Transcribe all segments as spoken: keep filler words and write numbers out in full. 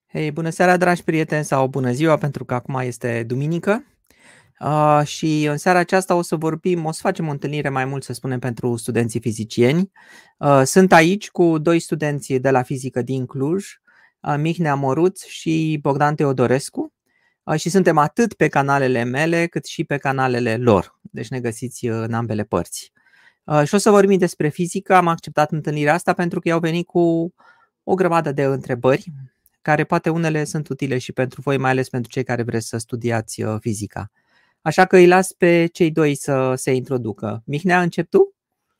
Hei, bună seara, dragi prieteni, sau bună ziua, pentru că acum este duminică. Uh, și în seara aceasta o să vorbim, o să facem o întâlnire mai mult, să spunem, pentru studenții fizicieni. Uh, sunt aici cu doi studenți de la fizică din Cluj, uh, Mihnea Moruț și Bogdan Teodorescu. Uh, și suntem atât pe canalele mele, cât și pe canalele lor. Deci ne găsiți în ambele părți. Uh, și o să vorbim despre fizică. Am acceptat întâlnirea asta pentru că i-au venit cu o grămadă de întrebări, care poate unele sunt utile și pentru voi, mai ales pentru cei care vreți să studiați fizica. Așa că îi las pe cei doi să se introducă. Mihnea, încep tu?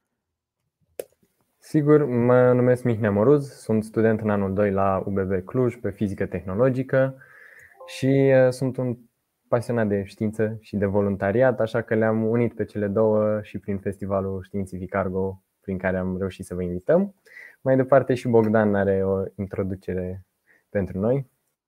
Sigur, mă numesc Mihnea Moruz, sunt student în anul doi la U B B Cluj pe fizică tehnologică și sunt un pasionat de știință și de voluntariat, așa că le-am unit pe cele două și prin festivalul științific Argo, prin care am reușit să vă invităm. Mai departe și Bogdan are o introducere pentru noi.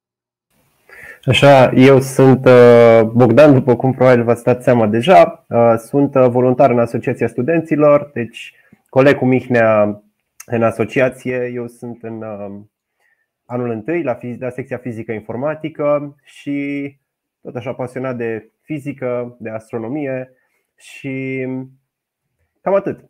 Așa, eu sunt Bogdan, după cum probabil v-ați dat seama deja. Sunt voluntar în Asociația Studenților, deci coleg cu Mihnea în asociație. Eu sunt în anul întâi la, la secția fizică informatică și tot așa pasionat de fizică, de astronomie și cam atât.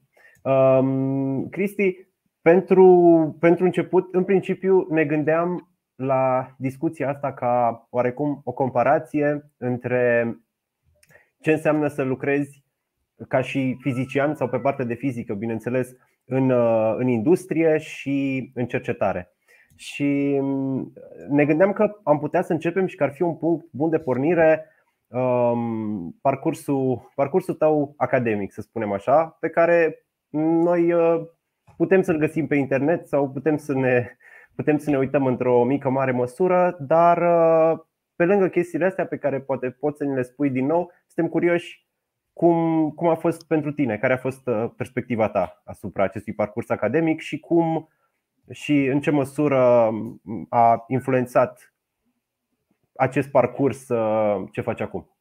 Cristi, pentru, pentru început, în principiu ne gândeam la discuția asta ca oarecum o comparație între ce înseamnă să lucrezi ca și fizician sau pe partea de fizică, bineînțeles, în, în industrie și în cercetare. Și ne gândeam că am putea să începem și că ar fi un punct bun de pornire um, parcursul, parcursul tău academic, să spunem așa, pe care noi putem să-l găsim pe internet sau putem să ne Putem să ne uităm într-o mică mare măsură, dar pe lângă chestiile astea pe care poate poți să ne le spui din nou, suntem curioși cum, cum a fost pentru tine, care a fost perspectiva ta asupra acestui parcurs academic și cum și în ce măsură a influențat acest parcurs ce faci acum.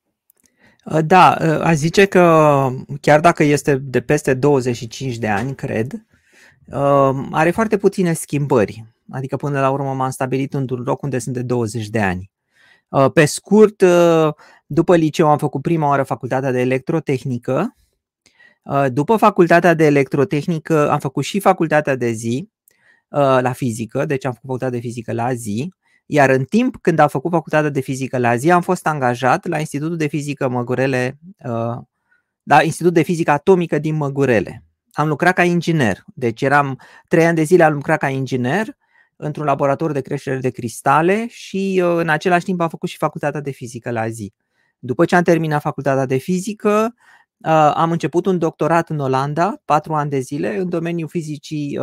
Da, aș zice că chiar dacă este de peste douăzeci și cinci de ani, cred, are foarte puține schimbări. Adică până la urmă m-am stabilit într-un loc unde sunt de douăzeci de ani. Pe scurt, după liceu am făcut prima oară facultatea de electrotehnică. După facultatea de electrotehnică am făcut și facultatea de zi la fizică, deci am făcut facultatea de fizică la zi. Iar în timp când am făcut facultatea de fizică la zi, am fost angajat la Institutul de Fizică Măgurele, la Institutul de Fizică Atomică din Măgurele. Am lucrat ca inginer, deci eram trei ani de zile am lucrat ca inginer într-un laborator de creștere de cristale și în același timp am făcut și facultatea de fizică la zi. După ce am terminat facultatea de fizică, am început un doctorat în Olanda, patru ani de zile, în domeniul fizicii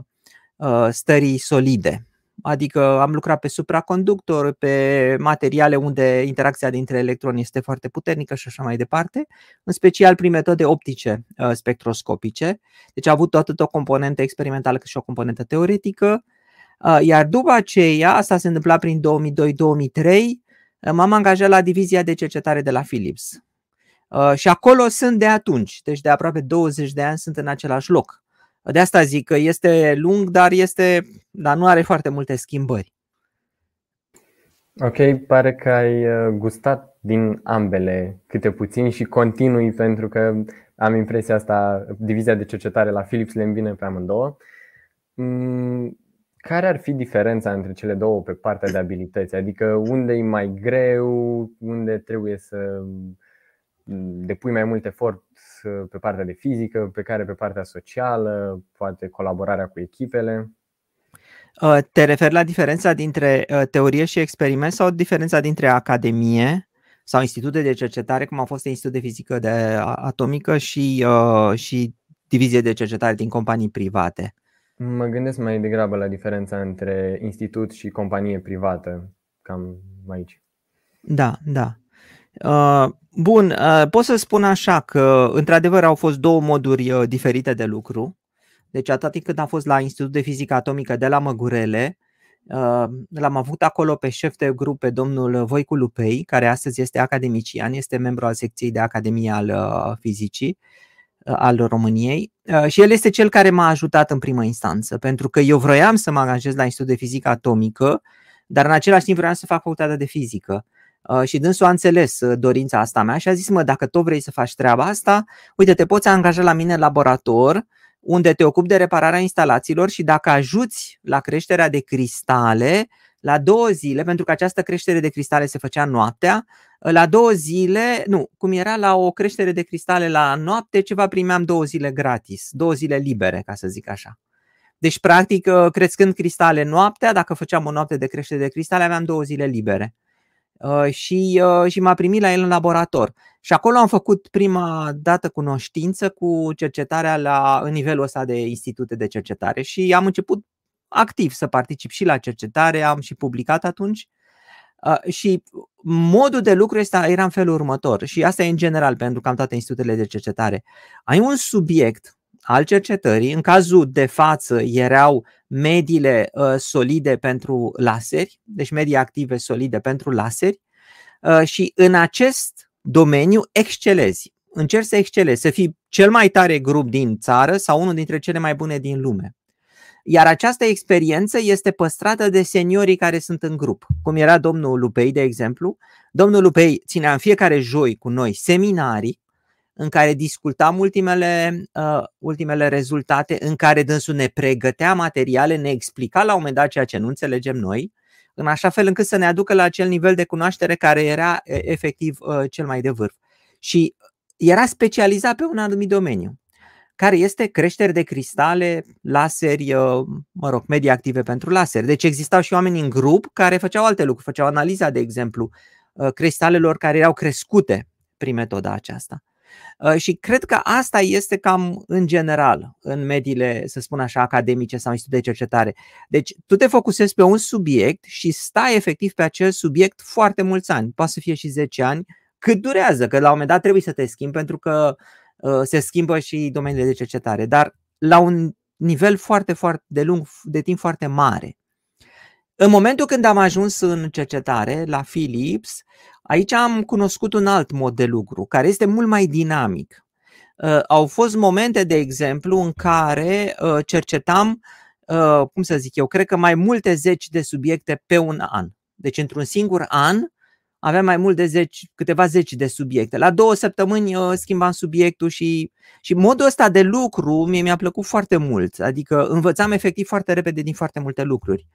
stării solide. Adică am lucrat pe supraconductor, pe materiale unde interacția dintre electroni este foarte puternică și așa mai departe, în special prin metode optice spectroscopice. Deci a avut atât o componentă experimentală cât și o componentă teoretică. Iar după aceea, asta se întâmpla prin două mii doi două mii trei, m-am angajat la divizia de cercetare de la Philips. Și acolo sunt de atunci, deci de aproape douăzeci de ani sunt în același loc. De asta zic că este lung, dar, este, dar nu are foarte multe schimbări. Ok, pare că ai gustat din ambele câte puțin și continui, pentru că am impresia asta, divizia de cercetare la Philips le îmbine pe amândouă. Care ar fi diferența între cele două pe partea de abilități? Adică unde e mai greu, unde trebuie să depui mai mult efort pe partea de fizică, pe care pe partea socială, poate colaborarea cu echipele? Te referi la diferența dintre teorie și experiment sau diferența dintre academie sau institute de cercetare, cum a fost Institutul de Fizică de Atomică și, și divizie de cercetare din companii private? Mă gândesc mai degrabă la diferența între institut și companie privată, cam aici. Da, da. Bun, pot să spun așa că într-adevăr au fost două moduri diferite de lucru. Deci atât timp cât am fost la Institutul de Fizică Atomică de la Măgurele, l-am avut acolo pe șef de grup pe domnul Voicu Lupei, care astăzi este academician, este membru al secției de Academie al Fizicii al României și el este cel care m-a ajutat în primă instanță, pentru că eu vroiam să mă angajez la Institutul de Fizică Atomică dar în același timp vreau să fac facultatea de fizică. Și dânsul a înțeles dorința asta mea și a zis, mă, dacă tot vrei să faci treaba asta, uite, te poți angaja la mine în laborator, unde te ocupi de repararea instalațiilor și dacă ajuți la creșterea de cristale, la două zile, pentru că această creștere de cristale se făcea noaptea, la două zile, nu, cum era la o creștere de cristale la noapte, ceva primeam două zile gratis, două zile libere, ca să zic așa. Deci, practic, crescând cristale noaptea, dacă făceam o noapte de creștere de cristale, aveam două zile libere. Uh, și, uh, și m-a primit la el în laborator. Și acolo am făcut prima dată cunoștință cu cercetarea la, în nivelul ăsta de institute de cercetare și am început activ să particip și la cercetare, am și publicat atunci. Uh, și modul de lucru ăsta era în felul următor și asta e în general pentru cam toate institutele de cercetare. Ai un subiect al cercetării, în cazul de față erau mediile uh, solide pentru laseri, deci medii active solide pentru laseri uh, și în acest domeniu excelezi, încerci să excelezi, să fii cel mai tare grup din țară sau unul dintre cele mai bune din lume. Iar această experiență este păstrată de seniorii care sunt în grup, cum era domnul Lupei, de exemplu. Domnul Lupei ținea în fiecare joi cu noi seminarii în care discutam ultimele, uh, ultimele rezultate, în care dânsul ne pregătea materiale, ne explica la un moment dat ceea ce nu înțelegem noi, în așa fel încât să ne aducă la acel nivel de cunoaștere care era efectiv uh, cel mai de vârf. Și era specializat pe un anumit domeniu, care este creștere de cristale, laseri, uh, mă rog, medii active pentru laseri. Deci existau și oameni în grup care făceau alte lucruri, făceau analiza, de exemplu, uh, cristalelor care erau crescute prin metoda aceasta. Și cred că asta este cam în general în mediile, să spun așa, academice sau institute de cercetare. Deci tu te focusezi pe un subiect și stai efectiv pe acel subiect foarte mulți ani, poate să fie și zece ani, cât durează, că la un moment dat trebuie să te schimbi pentru că uh, se schimbă și domeniile de cercetare, dar la un nivel foarte, foarte de lung, de timp foarte mare. În momentul când am ajuns în cercetare la Philips, aici am cunoscut un alt mod de lucru, care este mult mai dinamic. Uh, au fost momente, de exemplu, în care uh, cercetam, uh, cum să zic eu, cred că mai multe zeci de subiecte pe un an. Deci într-un singur an aveam mai mult de zeci, câteva zeci de subiecte. La două săptămâni uh, schimbam subiectul și, și modul ăsta de lucru mie mi-a plăcut foarte mult. Adică învățam efectiv foarte repede din foarte multe lucruri.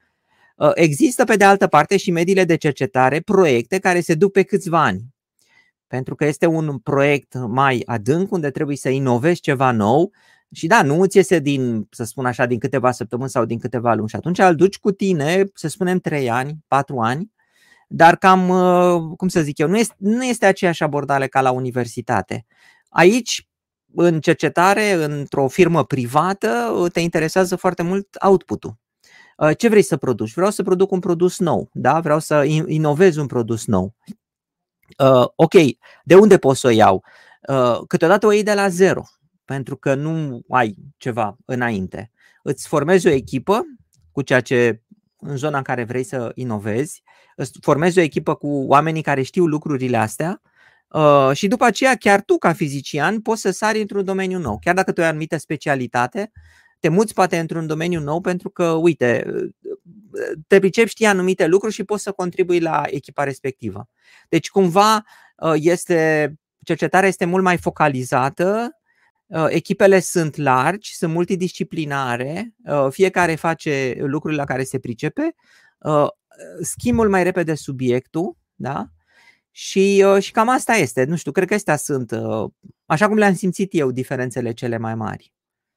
Există pe de altă parte și mediile de cercetare, proiecte care se duc pe câțiva ani. Pentru că este un proiect mai adânc unde trebuie să inovezi ceva nou și da, nu îți iese din, să spun așa, din câteva săptămâni sau din câteva luni și atunci îl duci cu tine, să spunem trei ani, patru ani, dar cam, cum să zic eu, nu este, nu este aceeași abordare ca la universitate. Aici, în cercetare, într-o firmă privată, te interesează foarte mult output-ul. Ce vrei să produci? Vreau să produc un produs nou, da? Vreau să inovez un produs nou. Uh, ok, de unde pot să o iau? Uh, câteodată o iei de la zero, pentru că nu ai ceva înainte. Îți formezi o echipă cu ceea ce în zona în care vrei să inovezi, îți formezi o echipă cu oamenii care știu lucrurile astea uh, și după aceea chiar tu ca fizician poți să sari într-un domeniu nou. Chiar dacă tu ai o anumită specialitate, te muți poate într-un domeniu nou pentru că, uite, te pricepi, știi anumite lucruri și poți să contribui la echipa respectivă. Deci, cumva, este, cercetarea este mult mai focalizată, echipele sunt largi, sunt multidisciplinare, fiecare face lucrurile la care se pricepe, schimb mult mai repede subiectul, da? Și, și cam asta este. Nu știu, cred că astea sunt, așa cum le-am simțit eu, diferențele cele mai mari.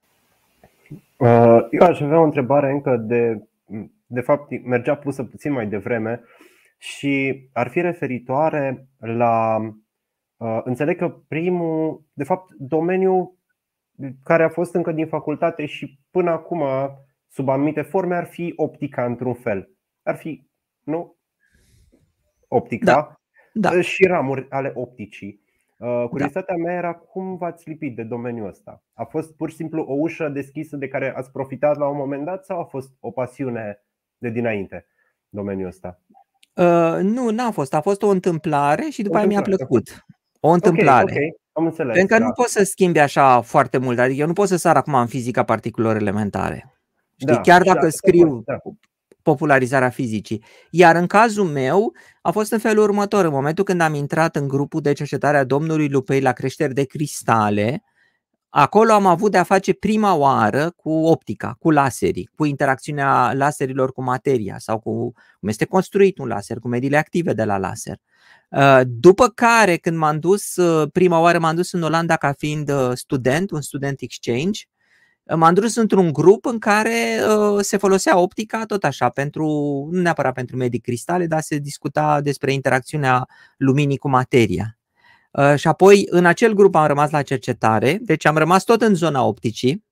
Eu aș avea o întrebare încă de, de fapt mergea pusă puțin mai devreme și ar fi referitoare la, înțeleg că primul, de fapt domeniul care a fost încă din facultate și până acum sub anumite forme ar fi optica într-un fel. Ar fi, nu? Optica, da, da. Și ramuri ale opticii. Curiozitatea mea era cum v-ați lipit de domeniul ăsta? A fost pur și simplu o ușă deschisă de care ați profitat la un moment dat sau a fost o pasiune de dinainte domeniul ăsta? Uh, nu, n-a fost. A fost o întâmplare și după aia mi-a plăcut. O întâmplare. Okay, okay. Am înțeles. Pentru că da. nu poți să schimbi așa foarte mult. Adică eu nu pot să sar acum în fizica particulelor elementare. Știi? Da, Chiar dacă da, scriu da. popularizarea fizicii. Iar în cazul meu a fost în felul următor. În momentul când am intrat în grupul de cercetare a domnului Lupei la creșteri de cristale, acolo am avut de a face prima oară cu optica, cu laserii, cu interacțiunea laserilor cu materia sau cu cum este construit un laser, cu mediile active de la laser. După care, când m-am dus, prima oară m-am dus în Olanda ca fiind student, un student exchange, m-am dus într-un grup în care se folosea optica tot așa, pentru, nu neapărat pentru medii cristale, dar se discuta despre interacțiunea luminii cu materia. Și apoi în acel grup am rămas la cercetare, deci am rămas tot în zona opticii.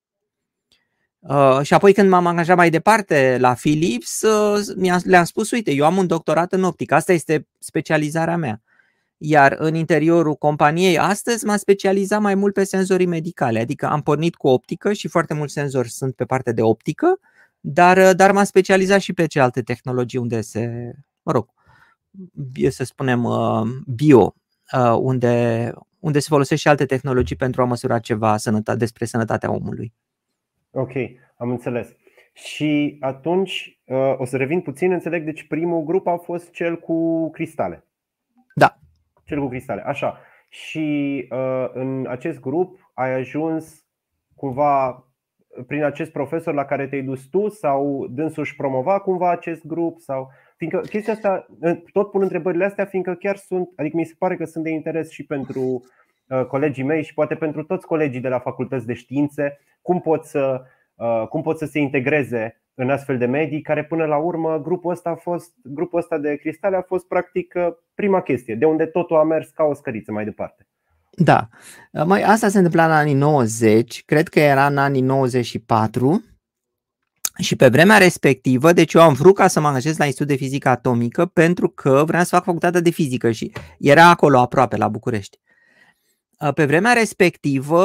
Și apoi când m-am angajat mai departe la Philips, le-am spus, uite, eu am un doctorat în optică, asta este specializarea mea. Iar în interiorul companiei astăzi m-am specializat mai mult pe senzorii medicale, adică am pornit cu optică și foarte mulți senzori sunt pe partea de optică, dar, dar m-am specializat și pe celelalte tehnologii unde se, mă rog, să spunem bio, unde, unde se folosesc și alte tehnologii pentru a măsura ceva sănătate, despre sănătatea omului. Ok, am înțeles. Și atunci o să revin puțin, înțeleg, deci primul grup a fost cel cu cristale. Da. Cel cu cristale, așa. Și uh, în acest grup ai ajuns cumva prin acest profesor la care te-ai dus tu sau dânsul își promova cumva acest grup sau... Fiindcă chestia asta, tot pun întrebările astea, fiindcă chiar sunt, adică mi se pare că sunt de interes și pentru uh, colegii mei și poate pentru toți colegii de la facultăți de științe, cum pot să, uh, cum pot să se integreze în astfel de medii, care până la urmă grupul ăsta a fost, grupul ăsta de cristale a fost practic prima chestie, de unde totul a mers ca o scăriță mai departe. Da, mai asta se întâmpla în anii nouăzeci, cred că era în anii nouăzeci și patru. Și pe vremea respectivă, deci eu am vrut ca să mă angajez la Institutul de Fizică Atomică pentru că vreau să fac facultatea de fizică și era acolo aproape la București. Pe vremea respectivă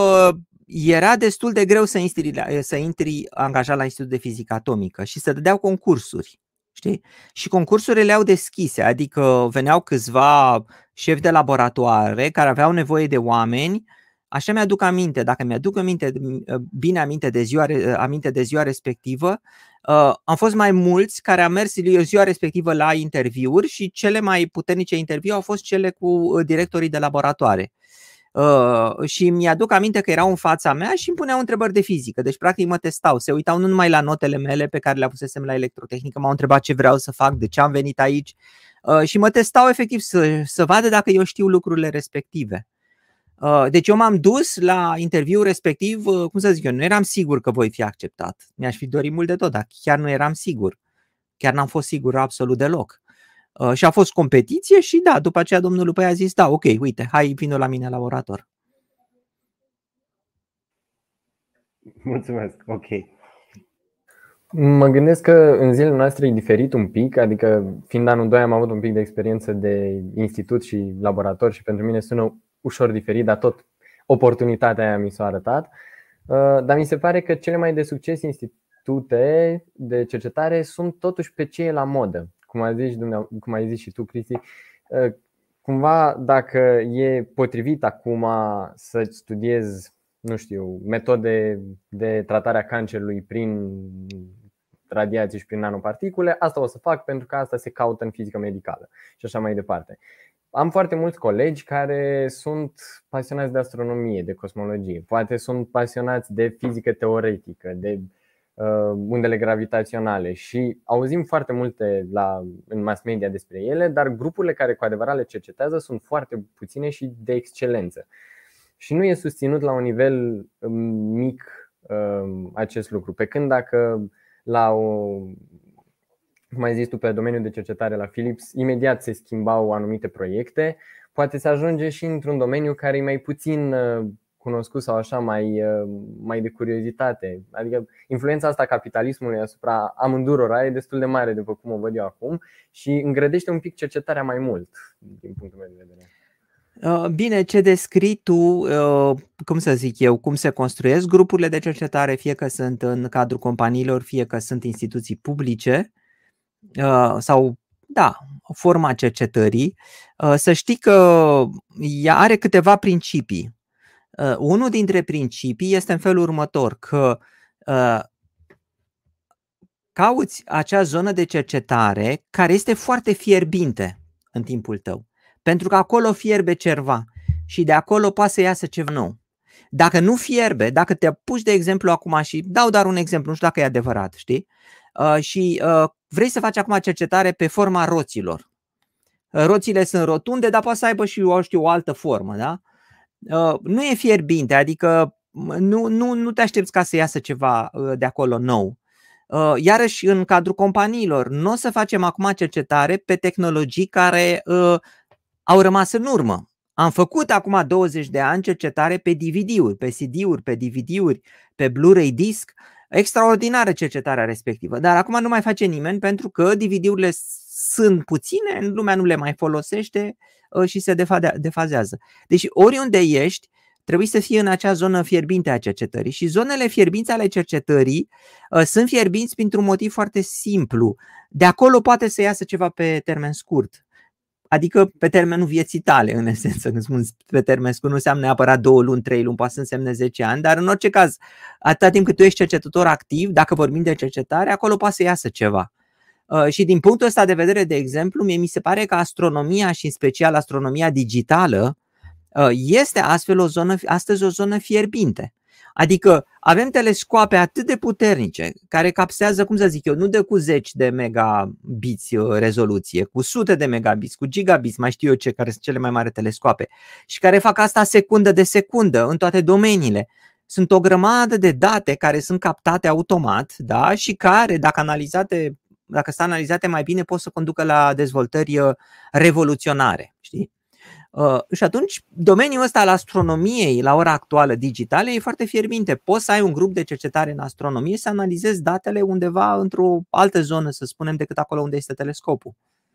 era destul de greu să intri, să intri angajat la Institutul de Fizică Atomică și se dădeau concursuri, știi? Și concursurile le-au deschise, adică veneau câțiva șefi de laboratoare care aveau nevoie de oameni. Așa mi-aduc aminte, dacă mi-aduc aminte, bine aminte de ziua, aminte de ziua respectivă, uh, am fost mai mulți care au mers ziua respectivă la interviuri și cele mai puternice interviuri au fost cele cu directorii de laboratoare. Uh, și mi-aduc aminte că erau în fața mea și îmi puneau întrebări de fizică, deci practic mă testau, se uitau nu numai la notele mele pe care le pusesem la electrotehnică, m-au întrebat ce vreau să fac, de ce am venit aici uh, și mă testau efectiv să, să vadă dacă eu știu lucrurile respective. Deci eu m-am dus la interviul respectiv, cum să zic eu, nu eram sigur că voi fi acceptat. Mi-aș fi dorit mult de tot, dar chiar nu eram sigur. Chiar n-am fost sigur absolut deloc. Și a fost competiție și da, după aceea domnul Lupăi a zis, da, ok, uite, hai vină la mine la laborator. Mulțumesc, ok. Mă gândesc că în zilele noastre e diferit un pic, adică fiind anul doi am avut un pic de experiență de institut și laborator și pentru mine sună ușor diferit, dar tot oportunitatea aia mi s-a arătat. Dar mi se pare că cele mai de succes institute de cercetare sunt totuși pe ce e la modă. Cum ai zis, cum ai zis și tu, Cristi, cumva dacă e potrivit acum să studiezi, nu știu, metode de tratare a cancerului prin radiații și prin nanoparticule, asta o să fac pentru că asta se caută în fizică medicală și așa mai departe. Am foarte mulți colegi care sunt pasionați de astronomie, de cosmologie, poate sunt pasionați de fizică teoretică, de uh, undele gravitaționale și auzim foarte multe la, în mass media despre ele, dar grupurile care cu adevărat le cercetează sunt foarte puține și de excelență. Și nu e susținut la un nivel mic uh, acest lucru. Pe când dacă la o... cum ai zis tu, pe domeniul de cercetare la Philips, imediat se schimbau anumite proiecte, poate se ajunge și într-un domeniu care e mai puțin cunoscut sau așa, mai, mai de curiozitate. Adică influența asta capitalismului asupra amândurora e destul de mare, după cum o văd eu acum, și îngrădește un pic cercetarea mai mult, din punctul meu de vedere. Bine, ce descrii tu, cum să zic eu, cum se construiesc grupurile de cercetare, fie că sunt în cadrul companiilor, fie că sunt instituții publice, sau, da, forma cercetării, să știi că ea are câteva principii. Unul dintre principii este în felul următor, că cauți acea zonă de cercetare care este foarte fierbinte în timpul tău, pentru că acolo fierbe ceva și de acolo poate să iasă ceva nou. Dacă nu fierbe, dacă te apuci de exemplu acum și dau doar un exemplu, nu știu dacă e adevărat, știi? Uh, și uh, vrei să faci acum cercetare pe forma roților. Uh, roțile sunt rotunde, dar poate să aibă și o, știu, o altă formă, da? Uh, nu e fierbinte, adică nu, nu, nu te aștepți ca să iasă ceva uh, de acolo nou. Uh, iarăși în cadrul companiilor, nu o să facem acum cercetare pe tehnologii care uh, au rămas în urmă. Am făcut acum douăzeci de ani cercetare pe D V D-uri, pe C D-uri, pe D V D-uri, pe Blu-ray disc, extraordinară cercetarea respectivă. Dar acum nu mai face nimeni pentru că D V D-urile sunt puține, lumea nu le mai folosește și se defazează. Deci oriunde ești, trebuie să fie în acea zonă fierbinte a cercetării și zonele fierbinți ale cercetării uh, sunt fierbinți printr-un motiv foarte simplu. De acolo poate să iasă ceva pe termen scurt. Adică pe termenul vieții tale, în esență, când spun pe termen scurt, nu înseamnă neapărat două luni, trei luni, poate să însemne zece ani, dar în orice caz, atâta timp cât tu ești cercetător activ, dacă vorbim de cercetare, acolo poate să iasă ceva. Uh, și din punctul ăsta de vedere, de exemplu, mie mi se pare că astronomia și în special astronomia digitală uh, este astfel o zonă, astăzi o zonă fierbinte. Adică avem telescoape atât de puternice care capsează, cum să zic eu, nu de cu zeci de megabiți rezoluție, cu sute de megabiți, cu gigabiți, mai știu eu ce, care sunt cele mai mari telescoape și care fac asta secundă de secundă în toate domeniile. Sunt o grămadă de date care sunt captate automat, da? Și care, dacă analizate, dacă sunt analizate mai bine, pot să conducă la dezvoltări revoluționare, știi? Uh, și atunci domeniul ăsta al astronomiei la ora actuală digitale e foarte fierbinte. Poți să ai un grup de cercetare în astronomie să analizezi datele undeva într-o altă zonă, să spunem, decât acolo unde este telescopul.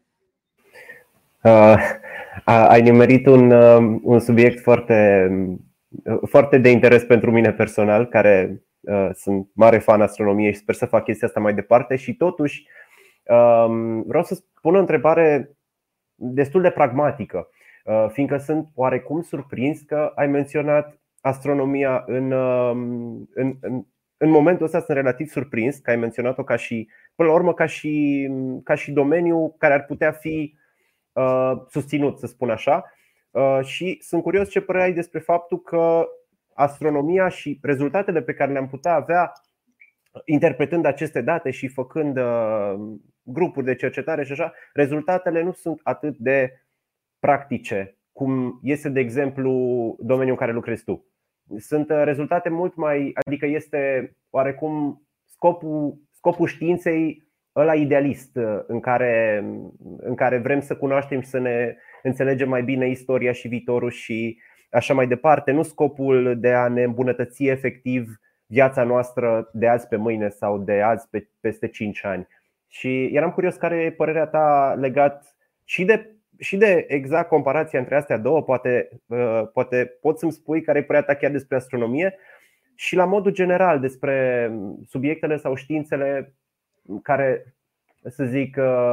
Uh, ai nimerit un, uh, un subiect foarte, uh, foarte de interes pentru mine personal, care uh, sunt mare fan astronomiei și sper să fac chestia asta mai departe. Și totuși uh, vreau să spun o întrebare destul de pragmatică, fiindcă sunt oarecum surprins că ai menționat astronomia în, în, în, în momentul ăsta. Sunt relativ surprins că ai menționat-o ca și, până la urmă, ca și, ca și domeniu care ar putea fi uh, susținut, să spun așa. uh, Și sunt curios ce părere ai despre faptul că astronomia și rezultatele pe care le-am putea avea interpretând aceste date și făcând uh, grupuri de cercetare și așa, rezultatele nu sunt atât de practice, cum este, de exemplu, domeniul în care lucrezi tu. Sunt rezultate mult mai, adică este oarecum scopul, scopul științei ăla idealist, în care, în care vrem să cunoaștem și să ne înțelegem mai bine istoria și viitorul și așa mai departe, nu scopul de a ne îmbunătăți efectiv viața noastră de azi pe mâine sau de azi pe, peste cinci ani. Și eram curios care e părerea ta legat și de Și de exact comparația între astea două. Poate, poate poți să-mi spui care e părerea ta chiar despre astronomie și la modul general despre subiectele sau științele care, să zic,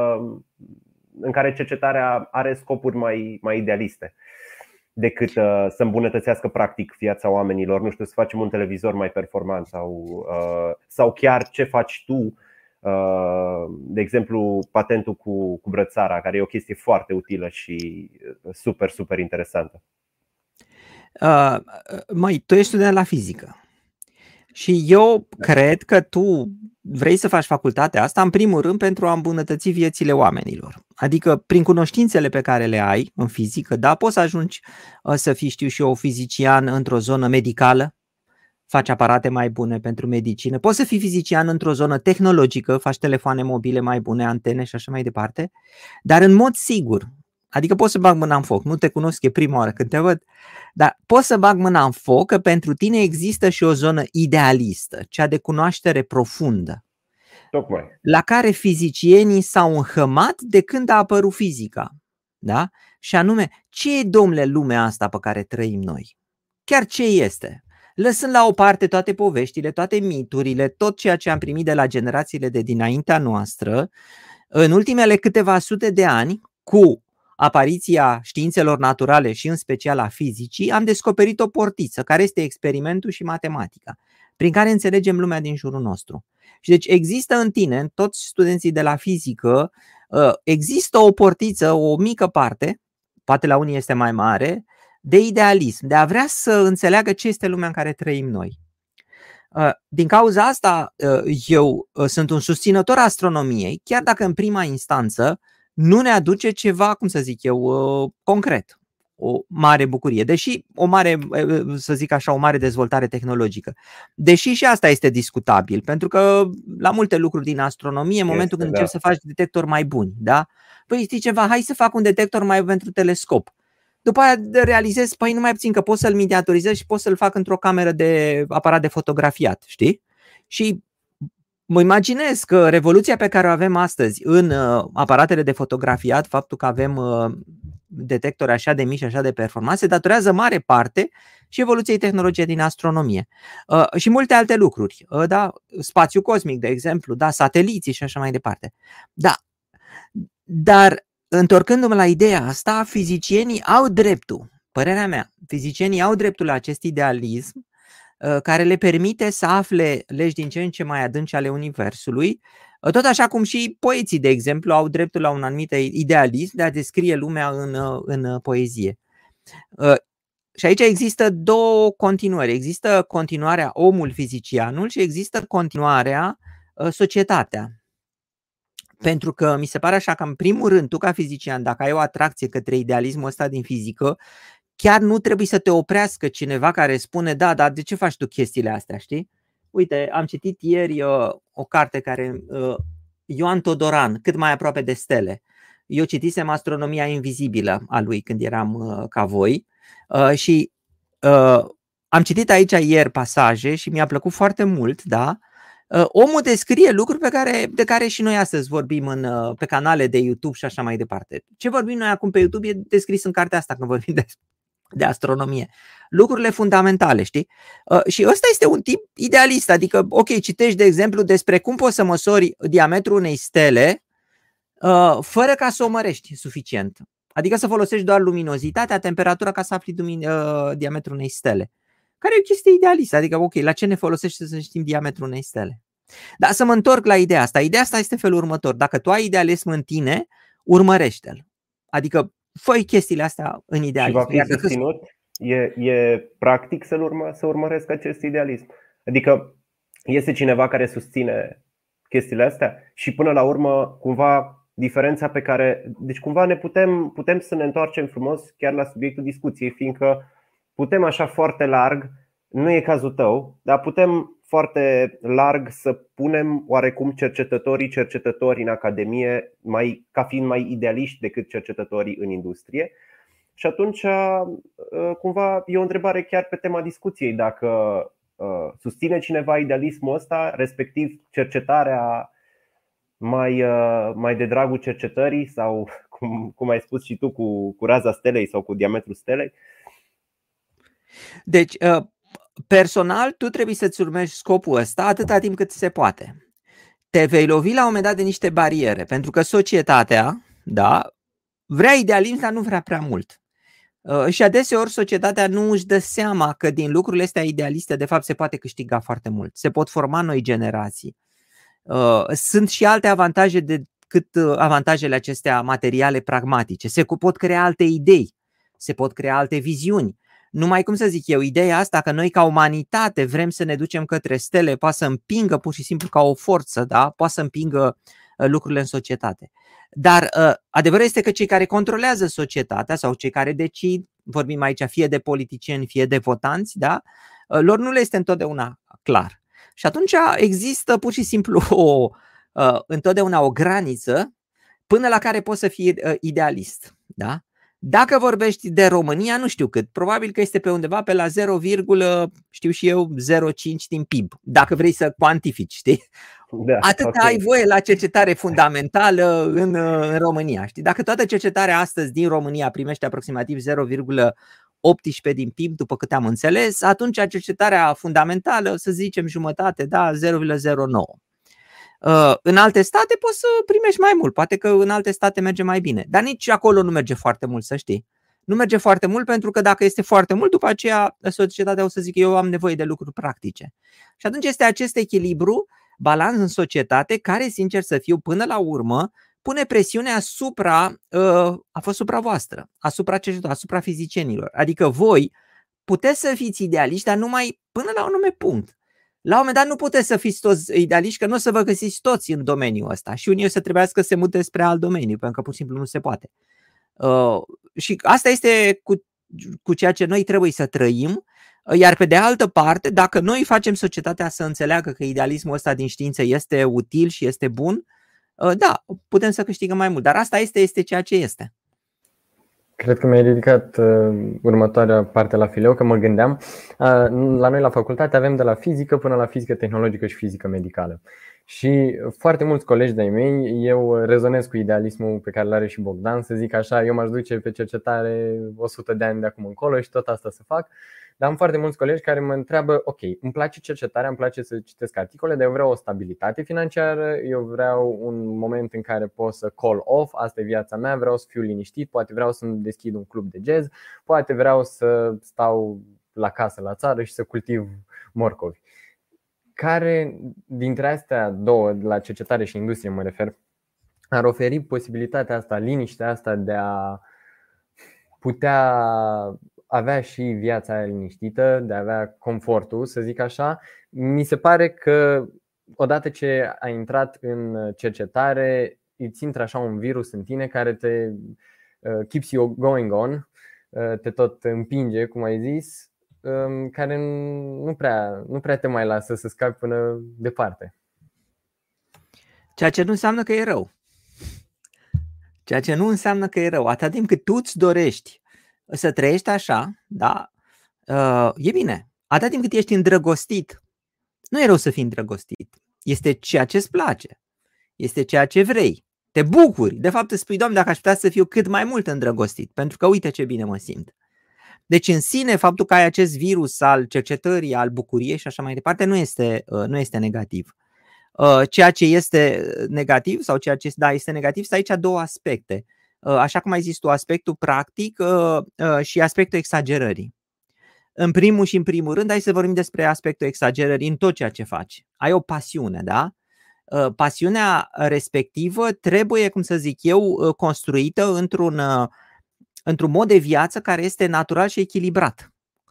în care cercetarea are scopuri mai, mai idealiste decât să îmbunătățească practic viața oamenilor. Nu știu, să facem un televizor mai performant sau, sau chiar ce faci tu. De exemplu, patentul cu, cu brățara, care e o chestie foarte utilă și super, super interesantă. Uh, măi, tu ești student la fizică și eu cred că tu vrei să faci facultatea asta în primul rând pentru a îmbunătăți viețile oamenilor. Adică prin cunoștințele pe care le ai în fizică, da, poți să ajungi să fii, știu și eu, fizician într-o zonă medicală, faci aparate mai bune pentru medicină, poți să fii fizician într-o zonă tehnologică, faci telefoane mobile mai bune, antene și așa mai departe, dar în mod sigur, adică pot să bag mâna în foc, nu te cunosc, e prima oară când te văd, dar pot să bag mâna în foc că pentru tine există și o zonă idealistă, cea de cunoaștere profundă, tocmai, la care fizicienii s-au înhămat de când a apărut fizica, da? Și anume, ce e, domnule, lumea asta pe care trăim noi? Chiar ce este? Lăsând la o parte toate poveștile, toate miturile, tot ceea ce am primit de la generațiile de dinaintea noastră, în ultimele câteva sute de ani, cu apariția științelor naturale și în special a fizicii, am descoperit o portiță, care este experimentul și matematica, prin care înțelegem lumea din jurul nostru. Și deci există în tine, în toți studenții de la fizică, există o portiță, o mică parte, poate la unii este mai mare, de idealism, de a vrea să înțeleagă ce este lumea în care trăim noi. Din cauza asta eu sunt un susținător astronomiei, chiar dacă în prima instanță nu ne aduce ceva, cum să zic eu, concret, o mare bucurie, deși o mare, să zic așa, o mare dezvoltare tehnologică. Deși și asta este discutabil, pentru că la multe lucruri din astronomie, în momentul este, când da. începi să faci detectori mai buni, da? Păi știi ceva, hai să fac un detector mai pentru telescop. După aia realizezi, păi nu mai puțin că pot să-l miniaturizez și pot să-l fac într-o cameră de aparat de fotografiat, știi? Și mă imaginez că revoluția pe care o avem astăzi în uh, aparatele de fotografiat, faptul că avem uh, detectori așa de mici, așa de performanțe, datorează mare parte și evoluției tehnologiei din astronomie. Uh, și multe alte lucruri, uh, da? Spațiu cosmic, de exemplu, da? Sateliții și așa mai departe. Da. Dar întorcându-mă la ideea asta, fizicienii au dreptul, părerea mea, fizicienii au dreptul la acest idealism care le permite să afle legi din ce în ce mai adânci ale universului, tot așa cum și poeții, de exemplu, au dreptul la un anumit idealism de a descrie lumea în, în poezie. Și aici există două continuări. Există continuarea omul fizicianul și există continuarea societatea. Pentru că mi se pare așa că, în primul rând, tu ca fizician, dacă ai o atracție către idealismul ăsta din fizică, chiar nu trebuie să te oprească cineva care spune, da, dar de ce faci tu chestiile astea, știi? Uite, am citit ieri uh, o carte care, uh, Ioan Todoran, Cât mai aproape de stele. Eu citisem Astronomia invizibilă a lui când eram uh, ca voi uh, și uh, am citit aici ieri pasaje și mi-a plăcut foarte mult, da? Uh, omul descrie lucruri pe care, de care și noi astăzi vorbim în, uh, pe canale de YouTube și așa mai departe. Ce vorbim noi acum pe YouTube e descris în cartea asta când vorbim de de astronomie. Lucrurile fundamentale, știi? Uh, și ăsta este un tip idealist, adică, ok, citești de exemplu despre cum poți să măsori diametrul unei stele uh, fără ca să o mărești suficient. Adică să folosești doar luminozitatea, temperatura ca să afli uh, diametrul unei stele. Care e o chestie idealistă, adică, ok, la ce ne folosește să știm diametrul unei stele? Dar să mă întorc la ideea asta. Ideea asta este felul următor. Dacă tu ai idealism în tine, urmărește-l. Adică fă chestiile astea în idealism. Și va fi susținut? E, e practic să, urmă, să urmăresc acest idealism? Adică este cineva care susține chestiile astea? Și până la urmă, cumva, diferența pe care... Deci cumva ne putem, putem să ne întoarcem frumos chiar la subiectul discuției, fiindcă putem așa foarte larg, nu e cazul tău, dar putem foarte larg să punem oarecum cercetătorii cercetători în academie mai, ca fiind mai idealiști decât cercetătorii în industrie. Și atunci cumva e o întrebare chiar pe tema discuției. Dacă susține cineva idealismul ăsta, respectiv cercetarea mai, mai de dragul cercetării, sau cum, cum ai spus și tu, cu, cu raza stelei sau cu diametrul stelei. Deci personal, tu trebuie să-ți urmezi scopul ăsta atâta timp cât se poate. Te vei lovi la un moment dat de niște bariere, pentru că societatea, da, vrea idealism, dar nu vrea prea mult. Uh, și adeseori societatea nu își dă seama că din lucrurile astea idealiste de fapt se poate câștiga foarte mult. Se pot forma noi generații. Uh, sunt și alte avantaje decât avantajele acestea materiale pragmatice. Se pot crea alte idei, se pot crea alte viziuni. Numai, cum să zic eu, ideea asta că noi ca umanitate vrem să ne ducem către stele poate să împingă pur și simplu ca o forță, da? Poate să împingă lucrurile în societate. Dar adevărul este că cei care controlează societatea sau cei care decid, vorbim aici fie de politicieni, fie de votanți, da? Lor nu le este întotdeauna clar. Și atunci există pur și simplu o, întotdeauna o graniță până la care poți să fii idealist, da? Dacă vorbești de România, nu știu cât, probabil că este pe undeva pe la zero, știu și eu, zero virgulă cinci din P I B, dacă vrei să cuantifici, știi? Da, atât okay. Ai voie la cercetare fundamentală în, în România, știi? Dacă toată cercetarea astăzi din România primește aproximativ zero virgulă optsprezece din P I B, după câte am înțeles, atunci cercetarea fundamentală, să zicem jumătate, da, zero virgulă zero nouă. Uh, în alte state poți să primești mai mult, poate că în alte state merge mai bine, dar nici acolo nu merge foarte mult, să știi. Nu merge foarte mult pentru că dacă este foarte mult, după aceea societatea o să zică eu am nevoie de lucruri practice. Și atunci este acest echilibru balans în societate care, sincer să fiu, până la urmă, pune presiune asupra, a fost supra voastră, asupra cercetătorilor, asupra fizicienilor. Adică voi puteți să fiți idealiști, dar numai până la un anume punct. La un moment dat nu puteți să fiți toți idealiști, că nu o să vă găsiți toți în domeniul ăsta și unii o să trebuiască să se mute spre alt domeniu, pentru că pur și simplu nu se poate. Uh, și asta este cu, cu ceea ce noi trebuie să trăim, iar pe de altă parte, dacă noi facem societatea să înțeleagă că idealismul ăsta din știință este util și este bun, uh, da, putem să câștigăm mai mult, dar asta este, este ceea ce este. Cred că mi-ai ridicat uh, următoarea parte la fileu, că mă gândeam, uh, la noi la facultate avem de la fizică până la fizică tehnologică și fizică medicală. Și foarte mulți colegi de-ai mei, eu rezonez cu idealismul pe care l-are și Bogdan, să zic așa, eu m-aș duce pe cercetare o sută de ani de acum încolo și tot asta să fac. Dar am foarte mulți colegi care mă întreabă, ok, îmi place cercetarea, îmi place să citesc articole, dar eu vreau o stabilitate financiară, eu vreau un moment în care pot să call off, asta e viața mea, vreau să fiu liniștit, poate vreau să-mi deschid un club de jazz, poate vreau să stau la casă, la țară și să cultiv morcovi. Care dintre astea două, la cercetare și industrie mă refer, ar oferi posibilitatea asta, liniștea asta de a putea avea și viața aia liniștită, de a avea confortul, să zic așa? Mi se pare că odată ce ai intrat în cercetare, îți intră așa un virus în tine care te uh, keeps you going on, uh, te tot împinge, cum ai zis, um, care nu prea, nu prea te mai lasă să scapi până departe. Ceea ce nu înseamnă că e rău. Ceea ce nu înseamnă că e rău. Atâta timp cât tu îți dorești să trăiești așa, da, e bine. Atâta timp cât ești îndrăgostit, nu e rău să fii îndrăgostit. Este ceea ce îți place. Este ceea ce vrei. Te bucuri. De fapt îți spui, Doamne, dacă aș putea să fiu cât mai mult îndrăgostit, pentru că uite ce bine mă simt. Deci în sine faptul că ai acest virus al cercetării, al bucuriei și așa mai departe nu este, nu este negativ. Ceea ce este negativ sau ceea ce da, este negativ sunt aici două aspecte. Așa cum ai zis tu, aspectul practic și aspectul exagerării. În primul și în primul rând, hai să vorbim despre aspectul exagerării în tot ceea ce faci. Ai o pasiune, da? Pasiunea respectivă trebuie, cum să zic eu, construită într-un, într-un mod de viață care este natural și echilibrat.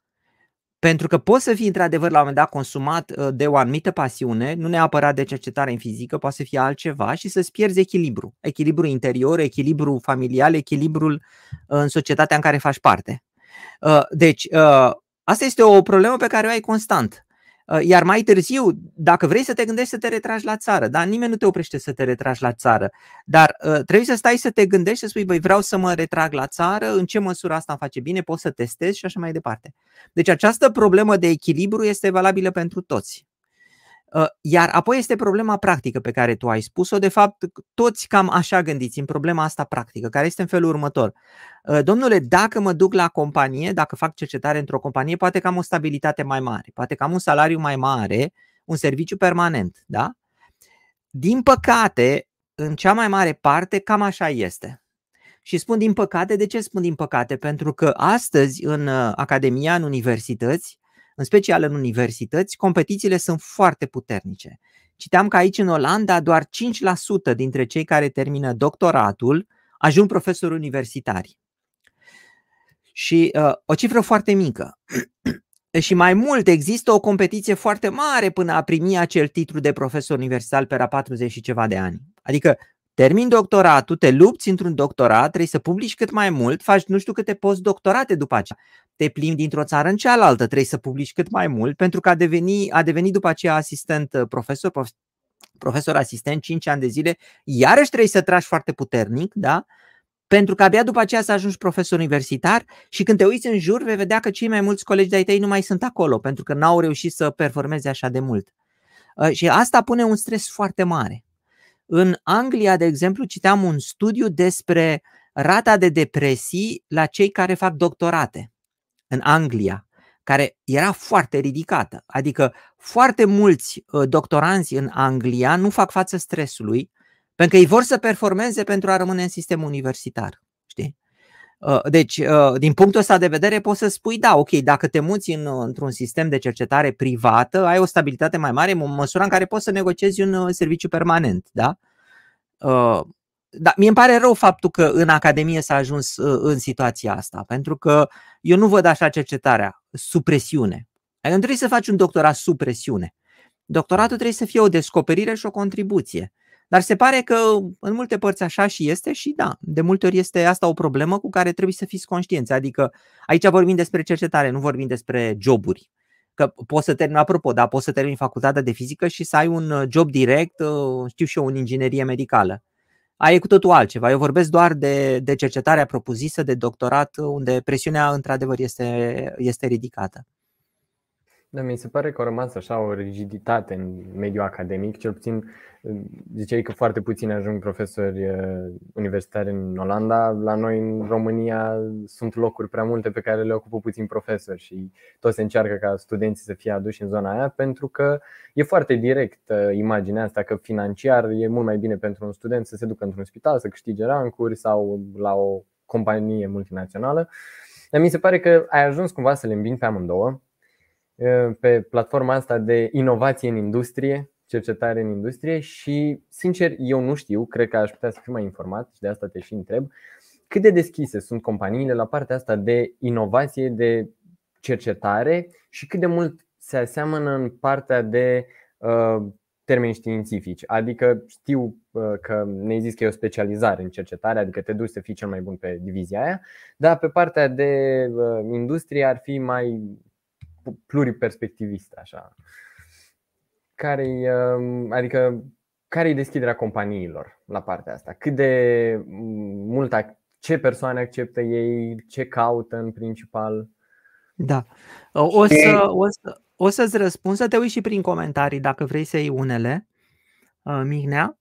Pentru că poți să fii într-adevăr la un moment dat consumat de o anumită pasiune, nu neapărat de cercetare în fizică, poate să fie altceva și să-ți pierzi echilibru. Echilibru interior, echilibru familial, echilibrul în societatea în care faci parte. Deci, asta este o problemă pe care o ai constant. Iar mai târziu, dacă vrei să te gândești să te retragi la țară, da? Nimeni nu te oprește să te retragi la țară, dar uh, trebuie să stai să te gândești, să spui, băi, vreau să mă retrag la țară, în ce măsură asta îmi face bine, pot să testez și așa mai departe. Deci această problemă de echilibru este valabilă pentru toți. Uh, iar apoi este problema practică pe care tu ai spus-o, de fapt toți cam așa gândiți în problema asta practică, care este în felul următor. Uh, domnule, dacă mă duc la companie, dacă fac cercetare într-o companie, poate că am o stabilitate mai mare, poate că am un salariu mai mare, un serviciu permanent, da? Din păcate, în cea mai mare parte, cam așa este. Și spun din păcate, de ce spun din păcate? Pentru că astăzi în academia, în universități, în special în universități, competițiile sunt foarte puternice. Citeam că aici în Olanda doar cinci la sută dintre cei care termină doctoratul ajung profesori universitari. Și uh, o cifră foarte mică. Și mai mult, există o competiție foarte mare până a primi acel titlu de profesor universitar pe la patruzeci și ceva de ani. Adică termini doctoratul, te lupți într-un doctorat, trebuie să publici cât mai mult, faci nu știu câte postdoctorate după aceea. Te plimbi dintr-o țară în cealaltă, trebuie să publici cât mai mult, pentru că a deveni, a deveni după aceea asistent profesor, profesor asistent cinci ani de zile, iarăși trebuie să tragi foarte puternic, da? Pentru că abia după aceea să ajungi profesor universitar și când te uiți în jur vei vedea că cei mai mulți colegi de-ai tăi nu mai sunt acolo, pentru că n-au reușit să performeze așa de mult. Și asta pune un stres foarte mare. În Anglia, de exemplu, citeam un studiu despre rata de depresii la cei care fac doctorate în Anglia, care era foarte ridicată. Adică foarte mulți doctoranzi în Anglia nu fac față stresului pentru că ei vor să performeze pentru a rămâne în sistemul universitar. Știi? Deci, din punctul ăsta de vedere poți să spui, da, ok, dacă te muți în, într-un sistem de cercetare privată, ai o stabilitate mai mare în măsura în care poți să negociezi un serviciu permanent, da? Da, mie îmi pare rău faptul că în Academie s-a ajuns în situația asta, pentru că eu nu văd așa cercetarea sub presiune. Adică nu trebuie să faci un doctorat sub presiune. Doctoratul trebuie să fie o descoperire și o contribuție. Dar se pare că în multe părți așa și este și da, de multe ori este asta o problemă cu care trebuie să fiți conștienți. Adică aici vorbim despre cercetare, nu vorbim despre joburi. Că poți să termini, apropo, da, poți să termini facultatea de fizică și să ai un job direct, știu și eu, în inginerie medicală. Aia e cu totul altceva. Eu vorbesc doar de, de cercetarea propusă de doctorat, unde presiunea într-adevăr este, este ridicată. Da, mi se pare că a rămas așa o rigiditate în mediul academic, cel puțin ziceai că foarte puțini ajung profesori universitari în Olanda. La noi în România sunt locuri prea multe pe care le ocupă puțini profesori și tot se încearcă ca studenții să fie aduși în zona aia, pentru că e foarte direct imaginea asta că financiar e mult mai bine pentru un student să se ducă într-un spital, să câștige rancuri sau la o companie multinațională. Dar mi se pare că ai ajuns cumva să le îmbini pe amândouă pe platforma asta de inovație în industrie, cercetare în industrie și, sincer, eu nu știu, cred că aș putea să fiu mai informat și de asta te și întreb, cât de deschise sunt companiile la partea asta de inovație, de cercetare și cât de mult se aseamănă în partea de uh, termeni științifici. Adică știu uh, că ne-ai zis că e o specializare în cercetare, adică te duci să fii cel mai bun pe divizia aia, dar pe partea de uh, industrie ar fi mai pluriperspectivist, așa. Care-i, adică, care-i deschiderea companiilor la partea asta? Cât de mult, ce persoane acceptă ei, ce caută în principal? Da. O, să, o, să, o să-ți răspund, să te uiți și prin comentarii dacă vrei să iei unele, Mihnea.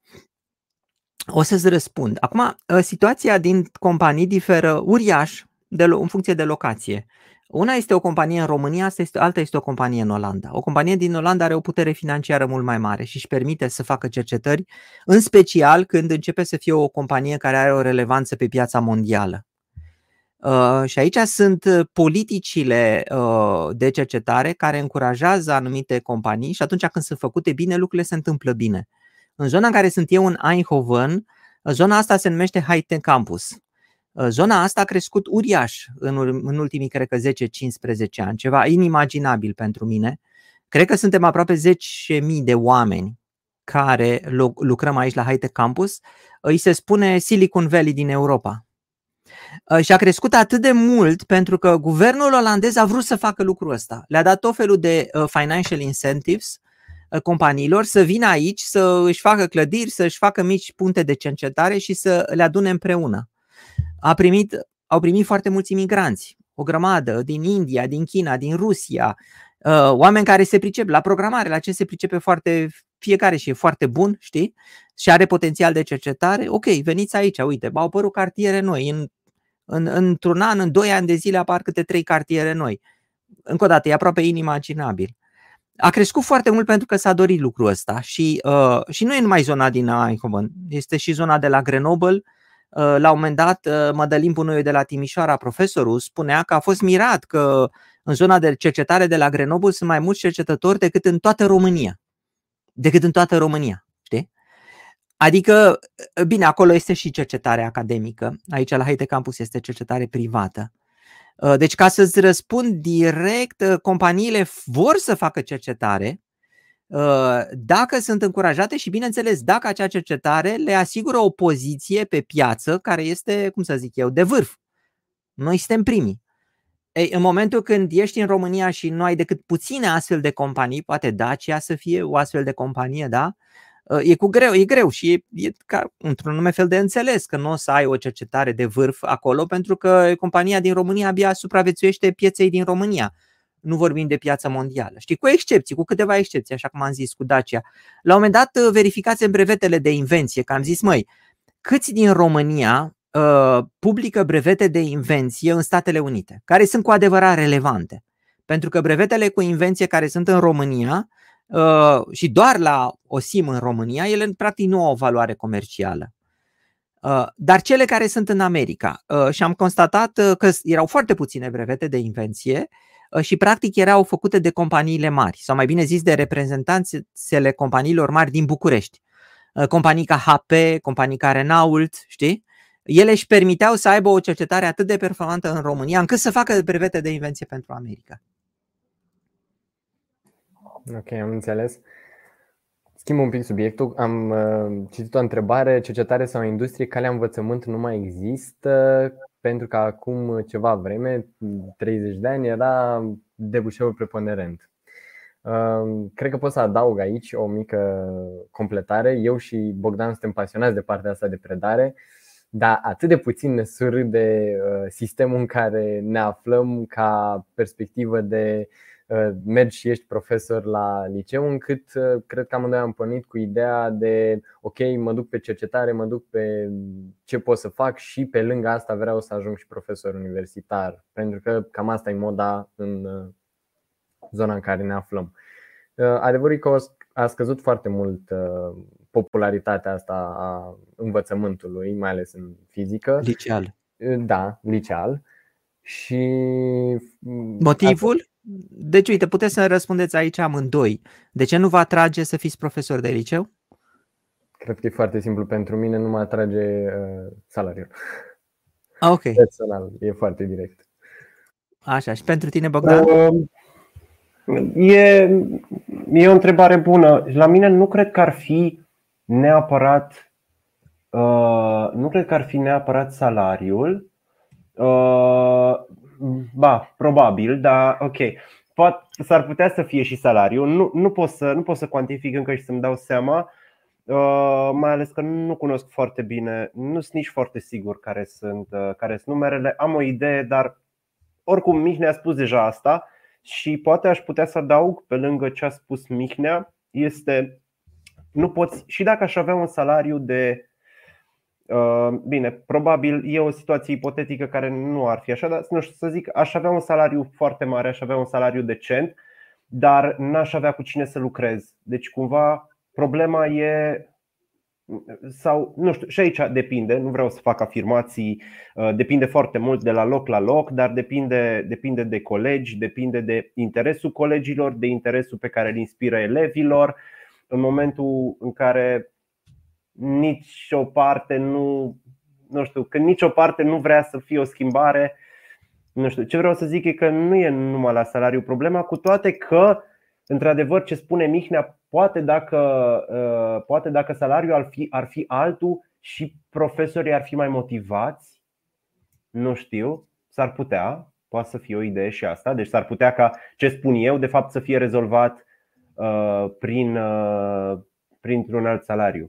O să-ți răspund. Acum, situația din companii diferă uriaș de, în funcție de locație. Una este o companie în România, alta este o companie în Olanda. O companie din Olanda are o putere financiară mult mai mare și își permite să facă cercetări, în special când începe să fie o companie care are o relevanță pe piața mondială. Uh, și aici sunt politicile uh, de cercetare care încurajează anumite companii și atunci când sunt făcute bine, lucrurile se întâmplă bine. În zona în care sunt eu, în Eindhoven, zona asta se numește High Tech Campus. Zona asta a crescut uriaș în, în ultimii, cred că zece cincisprezece ani, ceva inimaginabil pentru mine. Cred că suntem aproape zece mii de oameni care lucrăm aici la High Tech Campus. Îi se spune Silicon Valley din Europa. Și a crescut atât de mult pentru că guvernul olandez a vrut să facă lucrul ăsta. Le-a dat tot felul de financial incentives companiilor să vină aici, să își facă clădiri, să își facă mici punte de cercetare și să le adune împreună. A primit, au primit foarte mulți imigranți, o grămadă din India, din China, din Rusia, oameni care se pricep la programare, la ce se pricepe foarte fiecare și e foarte bun, știi? Și are potențial de cercetare. Ok, veniți aici, uite, au apărut cartiere noi. În, în, într-un an, în doi ani de zile apar câte trei cartiere noi. Încă o dată, e aproape inimaginabil. A crescut foarte mult pentru că s-a dorit lucrul ăsta și, uh, și nu e numai zona din Eindhoven, este și zona de la Grenoble. La un moment dat, Mădălin Bunoiu de la Timișoara, profesorul, spunea că a fost mirat că în zona de cercetare de la Grenoble sunt mai mulți cercetători decât în toată România. Decât în toată România, știi? Adică, bine, acolo este și cercetare academică. Aici la High Tech Campus este cercetare privată. Deci, ca să-ți răspund direct, companiile vor să facă cercetare dacă sunt încurajate și, bineînțeles, dacă acea cercetare le asigură o poziție pe piață care este, cum să zic eu, de vârf. Noi suntem primii. Ei, în momentul când ești în România și nu ai decât puține astfel de companii, poate Dacia să fie o astfel de companie, da? E cu greu, e greu și e, e ca într-un nume fel de înțeles că nu o să ai o cercetare de vârf acolo pentru că compania din România abia supraviețuiește pieței din România. Nu vorbim de piața mondială. Știi, cu excepții, cu câteva excepții, așa cum am zis, cu Dacia. La un moment dat verificați în brevetele de invenție, că am zis, măi, câți din România uh, publică brevete de invenție în Statele Unite, care sunt cu adevărat relevante. Pentru că brevetele cu invenție care sunt în România uh, și doar la O S I M în România, ele practic nu au o valoare comercială. Dar cele care sunt în America, și am constatat că erau foarte puține brevete de invenție și practic erau făcute de companiile mari, sau mai bine zis de reprezentanțele companiilor mari din București. Companii ca H P, companii ca Renault, știi? Ele își permiteau să aibă o cercetare atât de performantă în România încât să facă brevete de invenție pentru America. Ok, am înțeles. Schimb un pic subiectul. Am uh, citit o întrebare: cercetare sau industrie, calea învățământ nu mai există? Pentru că acum ceva vreme, treizeci de ani, era debușeul preponderent. Uh, cred că pot să adaug aici o mică completare. Eu și Bogdan suntem pasionați de partea asta de predare, dar atât de puțin ne surâde uh, sistemul în care ne aflăm ca perspectivă de mergi și ești profesor la liceu, încât cred că amândoi am pornit cu ideea de ok, mă duc pe cercetare, mă duc pe ce pot să fac și pe lângă asta vreau să ajung și profesor universitar, pentru că cam asta e moda în zona în care ne aflăm. Adevărul e că a scăzut foarte mult popularitatea asta a învățământului, mai ales în fizică. Liceal. Da, liceal. Și motivul? Deci, uite, puteți să răspundeți aici amândoi. De ce nu vă atrage să fiți profesor de liceu? Cred că e foarte simplu pentru mine, nu mă atrage uh, salariul. Ok. Personal, e foarte direct. Așa, și pentru tine, Bogdan? Uh, e, e o întrebare bună. La mine nu cred că ar fi neapărat uh, nu cred că ar fi neapărat salariul. Uh, ba, probabil, dar ok. Poate, s-ar putea să fie și salariul. Nu, nu, pot să, nu pot să cuantific încă și să-mi dau seama, uh, mai ales că nu cunosc foarte bine, nu sunt nici foarte sigur care sunt, uh, care sunt numerele. Am o idee, dar oricum Mihnea a spus deja asta și poate aș putea să adaug pe lângă ce a spus Mihnea. Este, nu poți, și dacă aș avea un salariu de bine, probabil e o situație ipotetică care nu ar fi așa, dar nu știu să zic, aș avea un salariu foarte mare, aș avea un salariu decent, dar n-aș avea cu cine să lucrez. Deci cumva problema e, sau nu știu, și aici depinde, nu vreau să fac afirmații, depinde foarte mult de la loc la loc, dar depinde, depinde de colegi, depinde de interesul colegilor, de interesul pe care îl inspiră elevilor. În momentul în care nici o parte nu, nu știu, când nicio parte nu vrea să fie o schimbare, nu știu, ce vreau să zic e că nu e numai la salariu problema, cu toate că, într-adevăr, ce spune Mihnea, poate dacă, poate dacă salariul ar fi, ar fi altul și profesorii ar fi mai motivați, nu știu, s-ar putea, poate să fie o idee și asta, deci s-ar putea ca ce spun eu, de fapt, să fie rezolvat uh, prin, uh, printr-un alt salariu.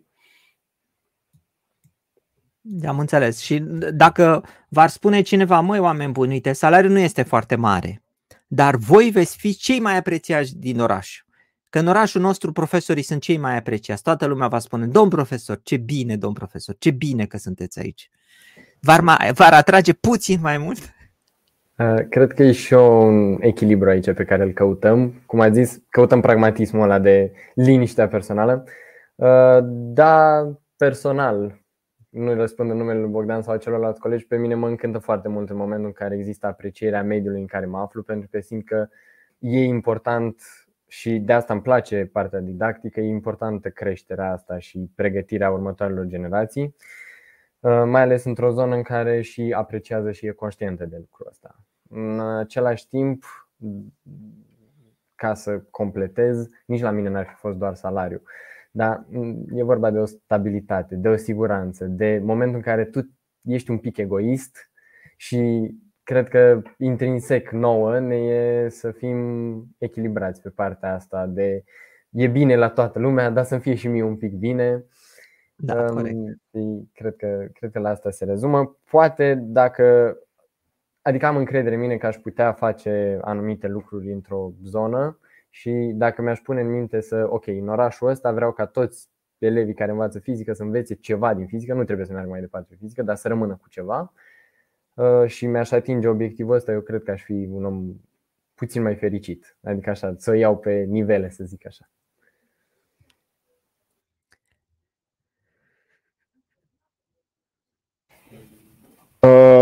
Am înțeles. Și dacă v-ar spune cineva, măi, oameni buni, uite, salariul nu este foarte mare, dar voi veți fi cei mai apreciați din oraș. Că în orașul nostru profesorii sunt cei mai apreciați. Toată lumea va spune, domn profesor, ce bine, domn profesor, ce bine că sunteți aici. V-ar, mai, v-ar atrage puțin mai mult? Cred că e și un echilibru aici pe care îl căutăm. Cum ați zis, căutăm pragmatismul ăla de liniștea personală. Da, personal, nu răspund în numele lui Bogdan sau celorlalți colegi, pe mine mă încântă foarte mult în momentul în care există aprecierea mediului în care mă aflu, pentru că simt că e important și de asta îmi place partea didactică, e importantă creșterea asta și pregătirea următoarelor generații, mai ales într-o zonă în care și apreciază și e conștientă de lucrul ăsta. În același timp, ca să completez, nici la mine n-ar fi fost doar salariu, dar e vorba de o stabilitate, de o siguranță, de momentul în care tu ești un pic egoist și cred că intrinsec nouă ne e să fim echilibrați pe partea asta de e bine la toată lumea, dar să-mi fie și mie un pic bine. Da, corect. Cred că, cred că la asta se rezumă. Poate dacă, adică am încredere în mine că aș putea face anumite lucruri într-o zonă și dacă mi-aș pune în minte să, ok, în orașul ăsta vreau ca toți elevii care învață fizică să învețe ceva din fizică, nu trebuie să meargă mai departe pe fizică, dar să rămână cu ceva, și mi-aș atinge obiectivul ăsta, eu cred că aș fi un om puțin mai fericit. Adică așa, să o iau pe nivele, să zic așa.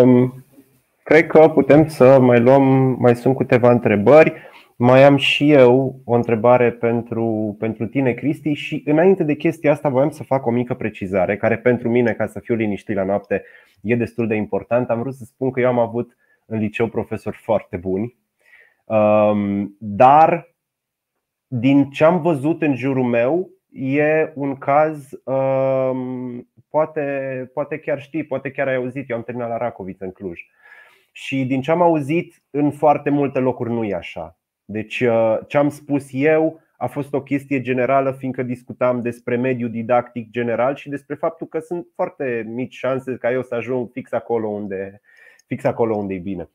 cred că putem să mai luăm, mai sunt câteva întrebări. Mai am și eu o întrebare pentru, pentru tine, Cristi, și înainte de chestia asta voiam să fac o mică precizare, care pentru mine, ca să fiu liniștit la noapte, e destul de important. Am vrut să spun că eu am avut în liceu profesori foarte buni, dar din ce am văzut în jurul meu e un caz, poate, poate chiar știi, poate chiar ai auzit, eu am terminat la Racoviță în Cluj. Și din ce am auzit, în foarte multe locuri nu e așa. Deci ce am spus eu a fost o chestie generală, fiindcă discutam despre mediul didactic general și despre faptul că sunt foarte mici șanse ca eu să ajung fix acolo unde, fix acolo unde e bine.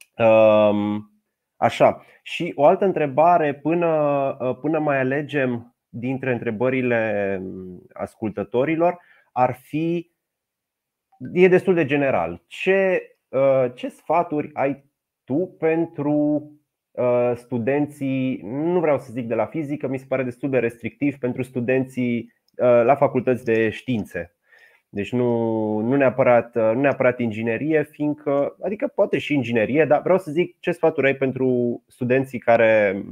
Așa. Și o altă întrebare, până, până mai alegem dintre întrebările ascultătorilor, ar fi, e destul de general. Ce, ce sfaturi ai tu pentru studenții, nu vreau să zic de la fizică, mi se pare destul de restrictiv, pentru studenții la facultăți de științe? Deci nu, nu, neapărat, nu neapărat inginerie, fiindcă, adică poate și inginerie, dar vreau să zic ce sfaturi ai pentru studenții care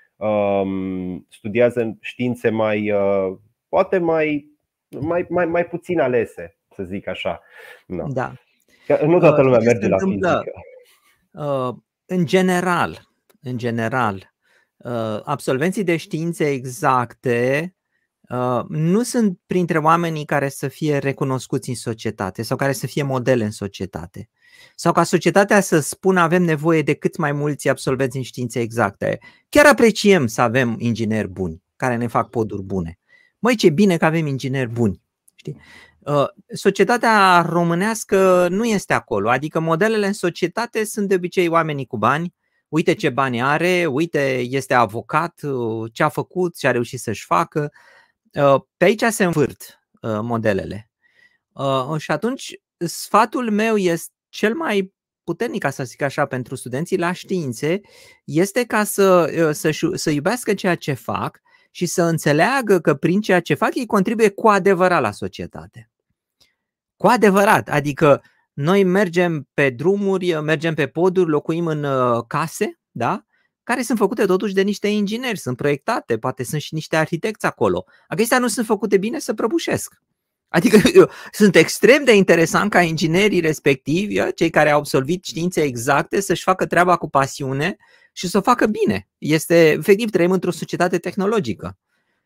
um, studiază științe mai, uh, poate mai, mai, mai, mai puțin alese, să zic așa. No. Da. Că nu toată lumea merge la fizică. Uh, în general, în general, uh, absolvenții de științe exacte nu sunt printre oamenii care să fie recunoscuți în societate sau care să fie modele în societate. Sau ca societatea să spună avem nevoie de cât mai mulți absolvenți în științe exacte. Chiar apreciem să avem ingineri buni care ne fac poduri bune. Măi, ce bine că avem ingineri buni. Știi? Societatea românească nu este acolo. Adică modelele în societate sunt de obicei oamenii cu bani. Uite ce bani are, uite este avocat, ce a făcut, ce a reușit să-și facă. Pe aici se învârt modelele. Și atunci sfatul meu este cel mai puternic, ca să zic așa, pentru studenții la științe, este ca să, să, să iubească ceea ce fac și să înțeleagă că prin ceea ce fac ei contribuie cu adevărat la societate. Cu adevărat, adică noi mergem pe drumuri, mergem pe poduri, locuim în case, da? Care sunt făcute totuși de niște ingineri, sunt proiectate, poate sunt și niște arhitecți acolo. Acestea nu sunt făcute bine să prăbușesc. Adică eu, sunt extrem de interesant ca inginerii respectivi, cei care au absolvit științe exacte, să-și facă treaba cu pasiune și să o facă bine. Este, efectiv, trăim într-o societate tehnologică.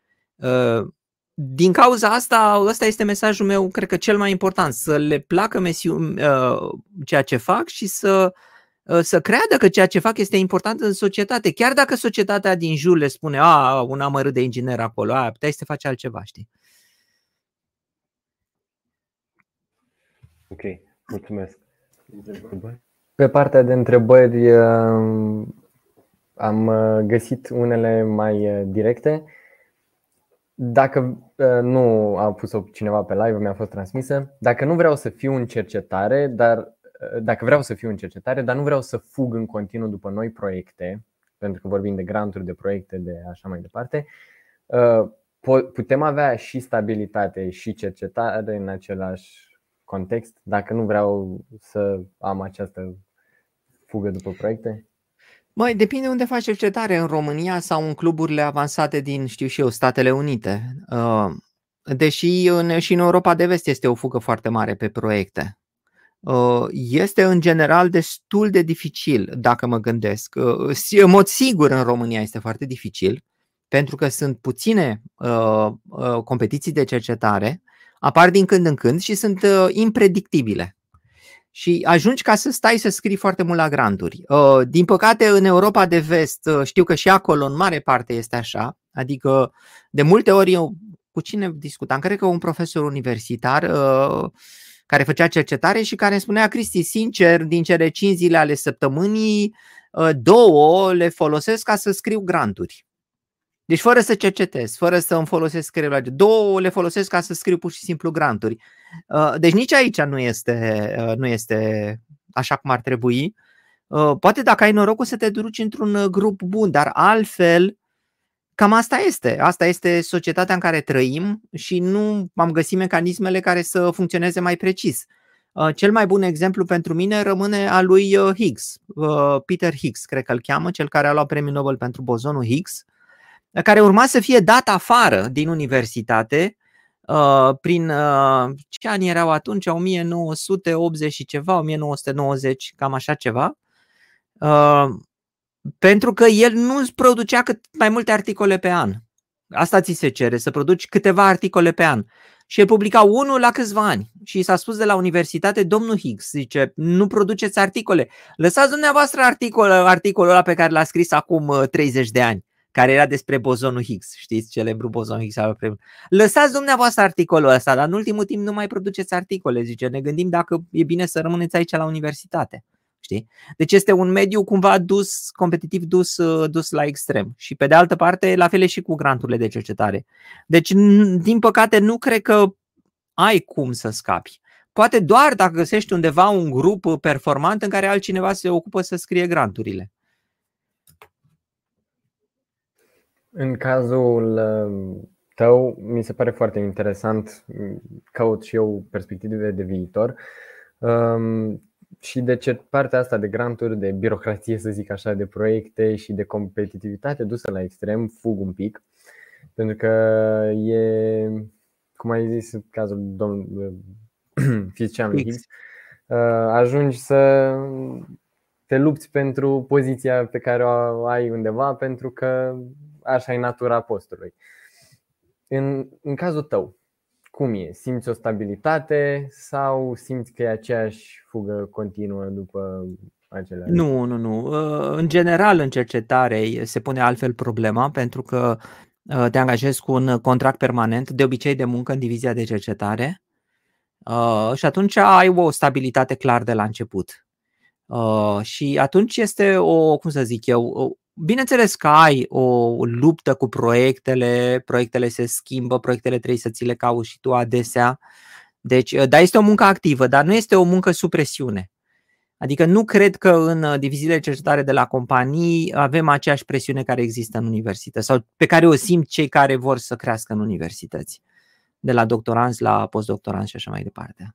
Din cauza asta, ăsta este mesajul meu, cred că cel mai important, să le placă mesiu, ceea ce fac și să să creadă că ceea ce fac este important în societate, chiar dacă societatea din jur le spune a, un amărât de inginer acolo, a, puteai să faci altceva, știi? Ok, mulțumesc. Pe partea de întrebări am găsit unele mai directe. Dacă nu a pus-o cineva pe live, mi-a fost transmisă. Dacă nu vreau să fiu în cercetare, dar Dacă vreau să fiu în cercetare, dar nu vreau să fug în continuu după noi proiecte, pentru că vorbim de granturi, de proiecte, de așa mai departe, putem avea și stabilitate și cercetare în același context, dacă nu vreau să am această fugă după proiecte? Măi, depinde unde faci cercetare, în România sau în cluburile avansate din, știu și eu, Statele Unite. Deși în, și în Europa de Vest este o fugă foarte mare pe proiecte. Este în general destul de dificil, dacă mă gândesc. În mod sigur în România este foarte dificil, pentru că sunt puține uh, uh, competiții de cercetare, apar din când în când și sunt uh, impredictibile. Și ajungi ca să stai să scrii foarte mult la granturi. Uh, din păcate în Europa de Vest, uh, știu că și acolo în mare parte este așa, adică de multe ori eu cu cine discutam, cred că un profesor universitar uh, care făcea cercetare și care îmi spunea: Cristi, sincer, din cele cinci zile ale săptămânii, două le folosesc ca să scriu granturi. Deci fără să cercetez, fără să îmi folosesc scrierea. Două le folosesc ca să scriu pur și simplu granturi. Deci nici aici nu este, nu este așa cum ar trebui. Poate dacă ai norocul să te duci într-un grup bun, dar altfel cam asta este. Asta este societatea în care trăim și nu am găsit mecanismele care să funcționeze mai precis. Cel mai bun exemplu pentru mine rămâne al lui Higgs, Peter Higgs, cred că îl cheamă, cel care a luat premiul Nobel pentru bozonul Higgs, care urma să fie dat afară din universitate prin ce ani erau atunci, o mie nouă sute optzeci și ceva, o mie nouă sute nouăzeci, cam așa ceva, pentru că el nu producea cât mai multe articole pe an. Asta ți se cere, să produci câteva articole pe an. Și el publica unul la câțiva ani. Și s-a spus de la universitate, domnul Higgs, zice, nu produceți articole. Lăsați dumneavoastră articol, articolul ăla pe care l-a scris acum treizeci de ani, care era despre bozonul Higgs. Știți, celebrul bozon Higgs. Lăsați dumneavoastră articolul ăsta, dar în ultimul timp nu mai produceți articole. Zice, ne gândim dacă e bine să rămâneți aici la universitate. Știi? Deci este un mediu cumva dus, competitiv dus, dus la extrem. Și pe de altă parte, la fel și cu granturile de cercetare. Deci, din păcate, nu cred că ai cum să scapi. Poate doar dacă găsești undeva un grup performant în care altcineva se ocupă să scrie granturile. În cazul tău, mi se pare foarte interesant, caut și eu perspective de viitor. Și de ce partea asta de granturi, de birocrație, să zic așa, de proiecte și de competitivitate dusă la extrem fug un pic. Pentru că e, cum ai zis în cazul domnului fizicianului Higgs, ajungi să te lupți pentru poziția pe care o ai undeva, pentru că așa e natura postului. În, în cazul tău, cum e? Simți o stabilitate sau simți că e aceeași fugă continuă după aceleași? Nu, nu, nu. În general, în cercetare se pune altfel problema, pentru că te angajezi cu un contract permanent, de obicei de muncă în divizia de cercetare, și atunci ai o stabilitate clar de la început. Și atunci este o, cum să zic eu, bineînțeles că ai o luptă cu proiectele, proiectele se schimbă, proiectele trebuie să ți le cauți și tu adesea. Deci, da, este o muncă activă, dar nu este o muncă sub presiune. Adică nu cred că în diviziile de cercetare de la companii avem aceeași presiune care există în universități sau pe care o simt cei care vor să crească în universități, de la doctoranți la postdoctoranți și așa mai departe.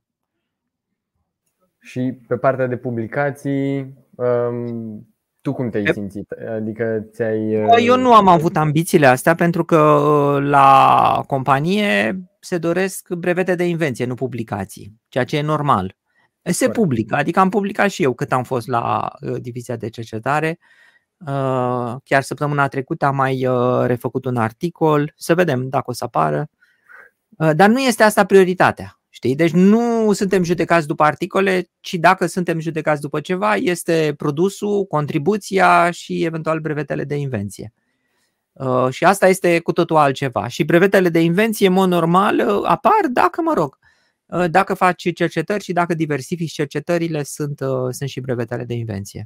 Și pe partea de publicații, um... tu cum te-ai simțit? Adică ți-ai... Eu nu am avut ambițiile astea pentru că la companie se doresc brevete de invenție, nu publicații, ceea ce e normal. Se publică, adică am publicat și eu cât am fost la divizia de cercetare. Chiar săptămâna trecută am mai refăcut un articol, să vedem dacă o să apară. Dar nu este asta prioritatea. Știi? Deci nu suntem judecați după articole, ci dacă suntem judecați după ceva, este produsul, contribuția și eventual brevetele de invenție. Uh, și asta este cu totul altceva. Și brevetele de invenție, în mod normal, apar dacă, mă rog, uh, dacă faci cercetări și dacă diversifici cercetările, sunt, uh, sunt și brevetele de invenție.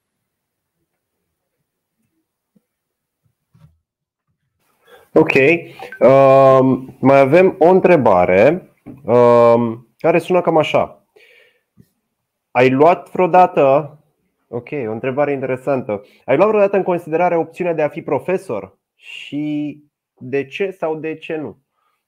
Ok. Uh, mai avem o întrebare Uh, care sună cam așa. Ai luat vreodată, ok, o întrebare interesantă. Ai luat vreodată în considerare opțiunea de a fi profesor? Și de ce sau de ce nu?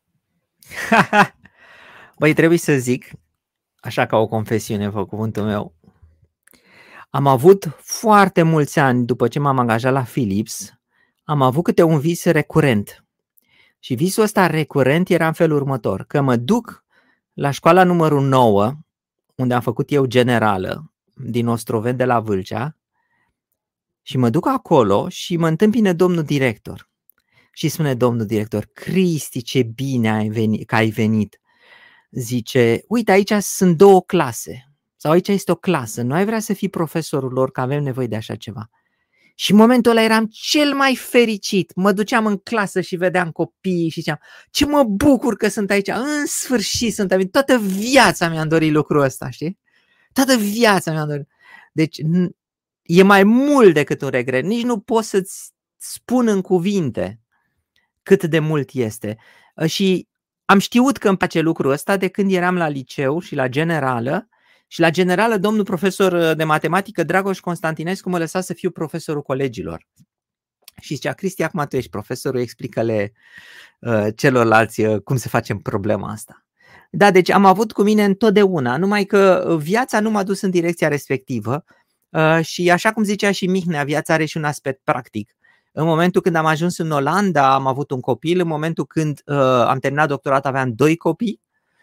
Băi, trebuie să zic, așa ca o confesiune, pe cuvântul meu, am avut foarte mulți ani după ce m-am angajat la Philips, am avut câte un vis recurent. Și visul ăsta recurent era în felul următor, că mă duc la școala numărul nouă, unde am făcut eu generală, din Ostroveni de la Vâlcea, și mă duc acolo și mă întâmpină domnul director. Și spune domnul director, Cristi, ce bine ai venit, că ai venit. Zice, uite, aici sunt două clase, sau aici este o clasă, nu ai vrea să fii profesorul lor, că avem nevoie de așa ceva. Și în momentul ăla eram cel mai fericit. Mă duceam în clasă și vedeam copiii și ziceam, ce mă bucur că sunt aici, în sfârșit sunt aici. Toată viața mi-am dorit lucrul ăsta, știi? Toată viața mi-am dorit. Deci e mai mult decât un regret. Nici nu pot să-ți spun în cuvinte cât de mult este. Și am știut că îmi place lucrul ăsta de când eram la liceu și la generală. Și la generală, domnul profesor de matematică, Dragoș Constantinescu, mă lăsa să fiu profesorul colegilor. Și zicea, Cristi, acum tu ești profesorul, explică-le uh, celorlalți uh, cum se face problema asta. Da, deci am avut cu mine întotdeauna, numai că viața nu m-a dus în direcția respectivă și așa cum zicea și Mihnea, viața are și un aspect practic. În momentul când am ajuns în Olanda am avut un copil, în momentul când uh, am terminat doctorat aveam doi copii,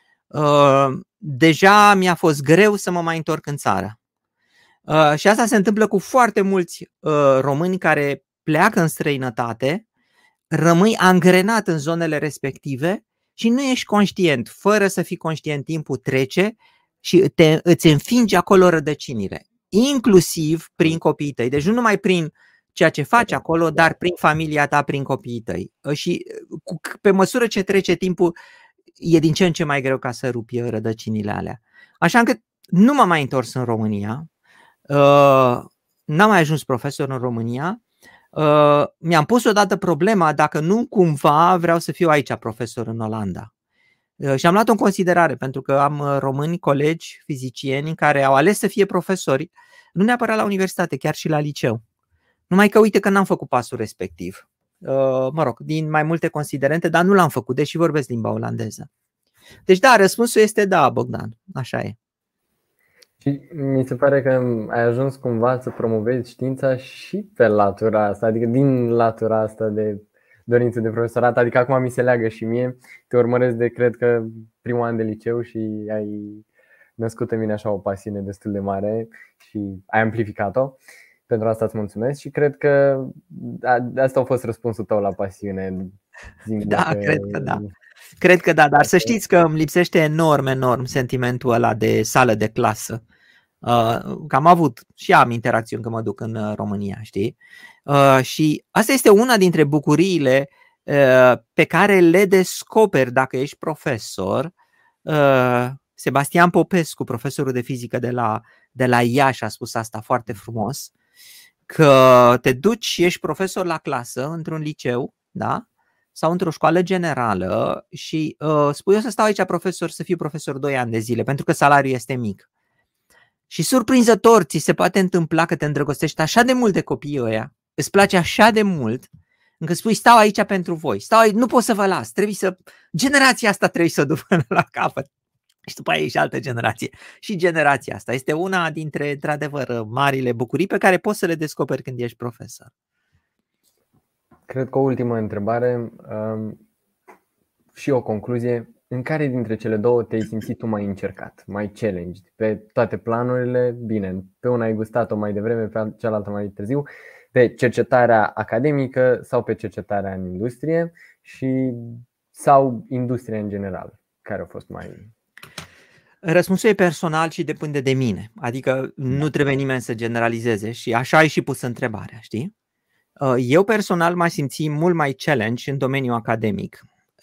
uh, deja mi-a fost greu să mă mai întorc în țară. Uh, și asta se întâmplă cu foarte mulți uh, români care pleacă în străinătate, rămâi angrenat în zonele respective și nu ești conștient. Fără să fii conștient, timpul trece și te, îți înfingi acolo rădăcinile, inclusiv prin copiii tăi. Deci nu numai prin ceea ce faci acolo, dar prin familia ta, prin copiii tăi. Și cu, pe măsură ce trece timpul, e din ce în ce mai greu ca să rupi rădăcinile alea. Așa încât nu m-am mai întors în România, uh, n-am mai ajuns profesor în România. Uh, mi-am pus odată problema dacă nu cumva vreau să fiu aici profesor în Olanda. Uh, și am luat-o în considerare pentru că am români, colegi, fizicieni care au ales să fie profesori, nu neapărat la universitate, chiar și la liceu. Numai că uite că n-am făcut pasul respectiv. Uh, mă rog, din mai multe considerente, dar nu l-am făcut, deși vorbesc limba olandeză. Deci da, răspunsul este da, Bogdan, așa e. Și mi se pare că ai ajuns cumva să promovezi știința și pe latura asta, adică din latura asta de dorință de profesorat, adică acum mi se leagă și mie, te urmăresc de, cred că, primul an de liceu și ai născut în mine așa o pasiune destul de mare și ai amplificat-o. Pentru asta îți mulțumesc și cred că asta a fost răspunsul tău la pasiune. Da, că... cred că da. Cred că da, dar să știți că îmi lipsește enorm, enorm sentimentul ăla de sală de clasă. Că am avut și am interacțiuni când mă duc în România, știi? Și asta este una dintre bucuriile pe care le descoperi dacă ești profesor. Sebastian Popescu, profesorul de fizică de la, de la Iași, a spus asta foarte frumos, că te duci și ești profesor la clasă într-un liceu, da? Sau într-o școală generală și uh, spui eu să stau aici profesor, să fiu profesor doi ani de zile, pentru că salariul este mic. Și surprinzător ți se poate întâmpla că te îndrăgostești așa de mult de copiii ăia, îți place așa de mult, încât spui stau aici pentru voi, stau aici, nu pot să vă las, trebuie să, generația asta trebuie să o duc până la capăt. Și după aia e și altă generație. Și generația asta este una dintre, într-adevăr, marile bucurii pe care poți să le descoperi când ești profesor. Cred că o ultimă întrebare um, și o concluzie. În care dintre cele două te-ai simțit tu mai încercat, mai challenged? Pe toate planurile, bine, pe una ai gustat-o mai devreme, pe cealaltă mai târziu, pe cercetarea academică sau pe cercetarea în industrie și sau industria în general? Care a fost mai... Răspunsul e personal și depinde de mine. Adică nu trebuie nimeni să generalizeze și așa ai și pus întrebarea, știi? Eu personal m-am simțit mult mai challenge în domeniul academic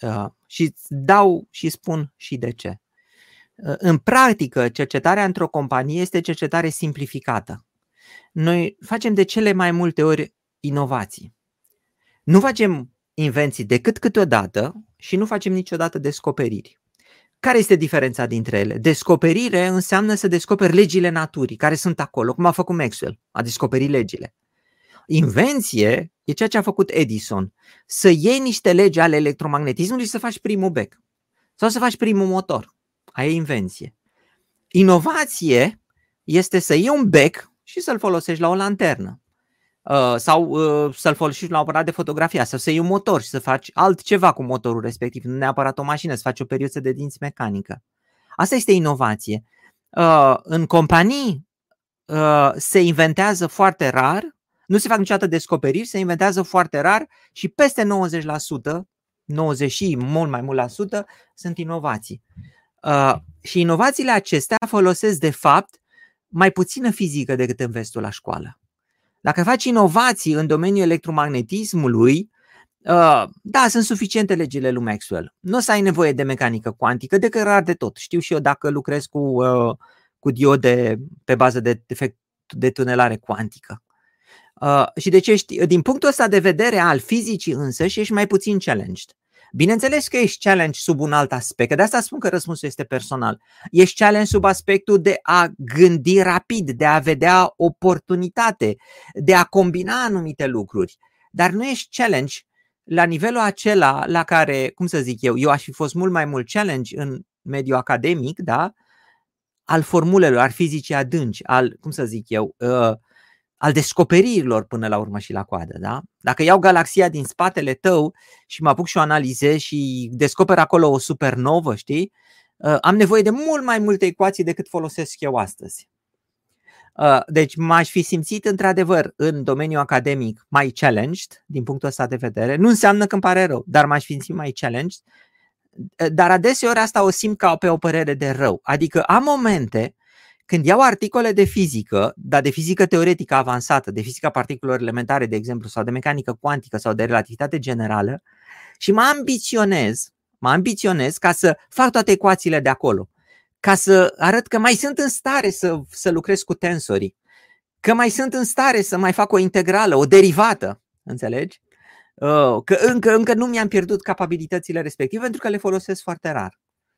și dau și spun și de ce. În practică, cercetarea într-o companie este cercetare simplificată. Noi facem de cele mai multe ori inovații. Nu facem invenții decât câteodată și nu facem niciodată descoperiri. Care este diferența dintre ele? Descoperire înseamnă să descoperi legile naturii care sunt acolo, cum a făcut Maxwell, a descoperit legile. Invenție e ceea ce a făcut Edison, să iei niște legi ale electromagnetismului și să faci primul bec sau să faci primul motor. Aia e invenție. Inovație este să iei un bec și să-l folosești la o lanternă sau să-l folosești la un aparat de fotografie sau să iei un motor și să faci altceva cu motorul respectiv, nu neapărat o mașină, să faci o periuță de dinți mecanică. Asta este inovație. În companii se inventează foarte rar, nu se fac niciodată descoperiri, se inventează foarte rar și peste nouăzeci la sută, nouăzeci și mult mai mult la sută, sunt inovații. Uh, și inovațiile acestea folosesc de fapt mai puțină fizică decât înveți tu la școală. Dacă faci inovații în domeniul electromagnetismului, uh, da, sunt suficiente legile lui Maxwell. Nu o să ai nevoie de mecanică cuantică, decât rar de tot. Știu și eu dacă lucrez cu, uh, cu diode pe bază de efect de tunelare cuantică. Uh, și deci ești, din punctul ăsta de vedere al fizicii însă, și ești mai puțin challenged. Bineînțeles că ești challenge sub un alt aspect, că de asta spun că răspunsul este personal. Ești challenge sub aspectul de a gândi rapid, de a vedea oportunitate, de a combina anumite lucruri. Dar nu ești challenge la nivelul acela la care, cum să zic eu, eu aș fi fost mult mai mult challenge în mediul academic, da, al formulelor, al fizicii adânci, al, cum să zic eu, uh, al descoperirilor până la urmă și la coadă. Da? Dacă iau galaxia din spatele tău și mă apuc și o analizez și descoper acolo o supernovă, știi? Uh, am nevoie de mult mai multe ecuații decât folosesc eu astăzi. Uh, deci m-aș fi simțit într-adevăr în domeniul academic mai challenged din punctul ăsta de vedere. Nu înseamnă că îmi pare rău, dar m-aș fi simțit mai challenged. Dar adeseori asta o simt ca pe o părere de rău. Adică am momente când iau articole de fizică, dar de fizică teoretică avansată, de fizica particulelor elementare, de exemplu, sau de mecanică cuantică sau de relativitate generală și mă ambiționez, mă ambiționez ca să fac toate ecuațiile de acolo, ca să arăt că mai sunt în stare să, să lucrez cu tensorii, că mai sunt în stare să mai fac o integrală, o derivată, înțelegi? Că încă, încă nu mi-am pierdut capabilitățile respective pentru că le folosesc foarte rar.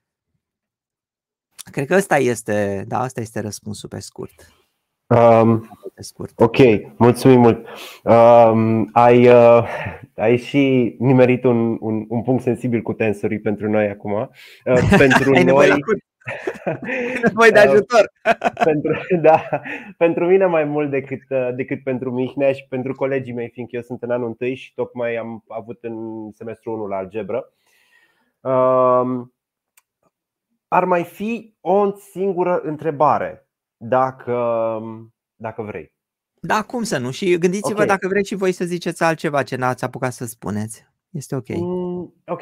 Cred că ăsta este, da, asta este răspunsul pe scurt. Um, pe scurt. Ok, mulțumim mult. Um, ai, uh, ai și nimerit un, un, un punct sensibil cu tensorii pentru noi acum. Uh, pentru ai noi. Nevoie de ajutor. pentru, da, pentru mine mai mult decât, decât pentru Mihnea și pentru colegii mei, fiindcă eu sunt în anul întâi și tocmai am avut în semestrul unu la algebră. Um, ar mai fi o singură întrebare, dacă, dacă vrei. Da, cum să nu? Și gândiți-vă, okay, dacă vreți și voi să ziceți altceva ce n-ați apucat să spuneți. Este ok. Mm, ok.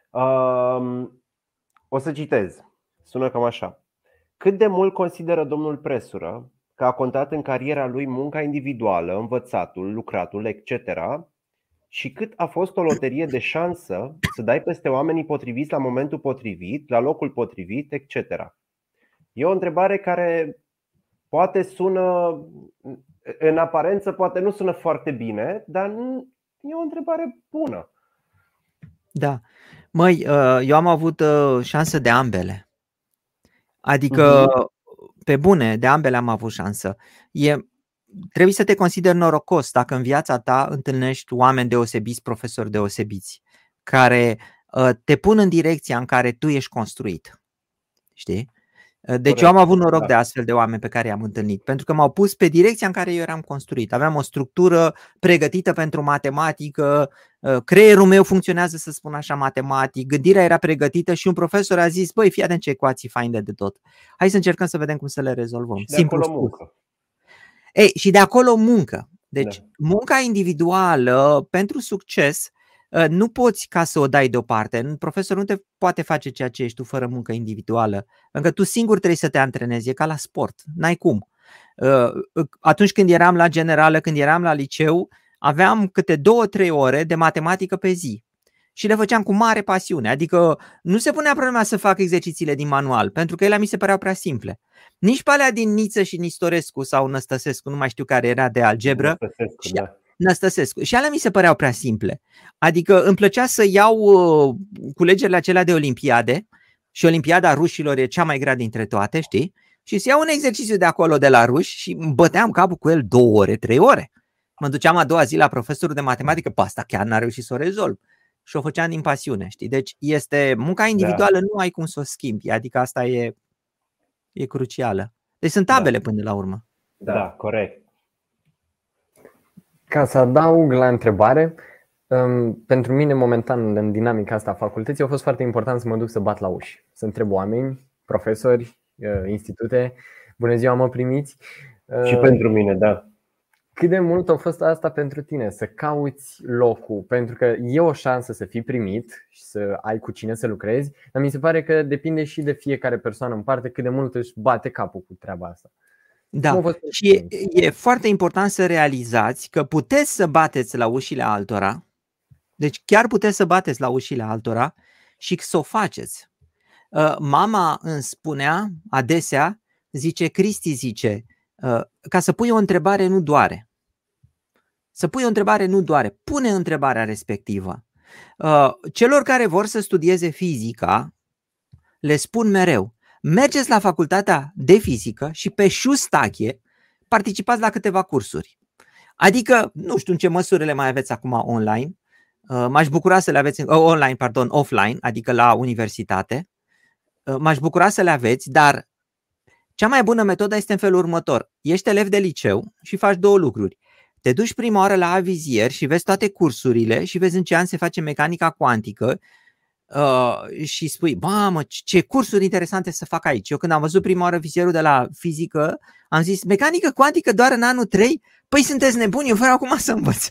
Um, o să citez. Sună cam așa. Cât de mult consideră domnul Presură că a contat în cariera lui munca individuală, învățatul, lucratul, et cetera, și cât a fost o loterie de șansă să dai peste oamenii potriviți la momentul potrivit, la locul potrivit, et cetera. E o întrebare care poate sună, în aparență poate nu sună foarte bine, dar e o întrebare bună. Da. Măi, eu am avut șansă de ambele. Adică, pe bune, de ambele am avut șansă. E, trebuie să te consideri norocos dacă în viața ta întâlnești oameni deosebiți, profesori deosebiți, care te pun în direcția în care tu ești construit. Știi? Deci Corect. Eu am avut noroc da. de astfel de oameni pe care i-am întâlnit, pentru că m-au pus pe direcția în care eu eram construit. Aveam o structură pregătită pentru matematică, creierul meu funcționează, să spun așa, matematic, gândirea era pregătită și un profesor a zis: băi, fii atent ce ecuații faine de tot. Hai să încercăm să vedem cum să le rezolvăm. Și de Simplu acolo muncă. Ei, și de acolo muncă. Deci da. munca individuală pentru succes nu poți ca să o dai deoparte. Profesorul nu te poate face ceea ce ești tu fără muncă individuală. Pentru că tu singur trebuie să te antrenezi, e ca la sport, n-ai cum. Atunci când eram la generală, când eram la liceu, aveam câte două, trei ore de matematică pe zi și le făceam cu mare pasiune. Adică nu se punea problema să fac exercițiile din manual, pentru că ele mi se păreau prea simple. Nici pe alea din Niță și Nistorescu sau Năstăsescu, nu mai știu care era de algebră. Năstăsescu, și, da. Năstăsescu. Și alea mi se păreau prea simple. Adică îmi plăcea să iau uh, culegerile acelea de olimpiade și olimpiada rușilor e cea mai grea dintre toate, știi? Și să iau un exercițiu de acolo de la ruși și îmi băteam capul cu el două ore, trei ore. Mă duceam a doua zi la profesorul de matematică, pe asta chiar n-a reușit să o rezolv. Și o făceam din pasiune, știi? Deci este munca individuală, da. Nu ai cum să o schimbi, adică asta e, e crucială. Deci sunt ambele da. până la urmă. Da, da, corect. Ca să adaug la întrebare, pentru mine momentan în dinamica asta a facultății a fost foarte important să mă duc să bat la uși, să întreb oameni, profesori, institute, bună ziua, mă primiți? Și pentru mine, da. Cât de mult a fost asta pentru tine, să cauți locul? Pentru că e o șansă să fii primit și să ai cu cine să lucrezi, dar mi se pare că depinde și de fiecare persoană în parte cât de mult își bate capul cu treaba asta. Da, și e, e foarte important să realizați că puteți să bateți la ușile altora. Deci chiar puteți să bateți la ușile altora și să o faceți. Mama îmi spunea adesea, zice, Cristi zice, ca să pui o întrebare nu doare. Să pui o întrebare nu doare. Pune întrebarea respectivă. Celor care vor să studieze fizica, le spun mereu, mergeți la facultatea de fizică și pe șustache participați la câteva cursuri. Adică, nu știu în ce măsură le mai aveți acum online, m-aș bucura să le aveți online, pardon, offline, adică la universitate. m-aș bucura să le aveți, dar cea mai bună metodă este în felul următor. Ești elev de liceu și faci două lucruri. Te duci prima oară la avizier și vezi toate cursurile și vezi în ce an se face mecanica cuantică uh, și spui, mamă, ce cursuri interesante să fac aici. Eu când am văzut prima oară vizierul de la fizică, am zis, mecanică cuantică doar în anul trei? Păi sunteți nebuni, eu vreau acum să învăț.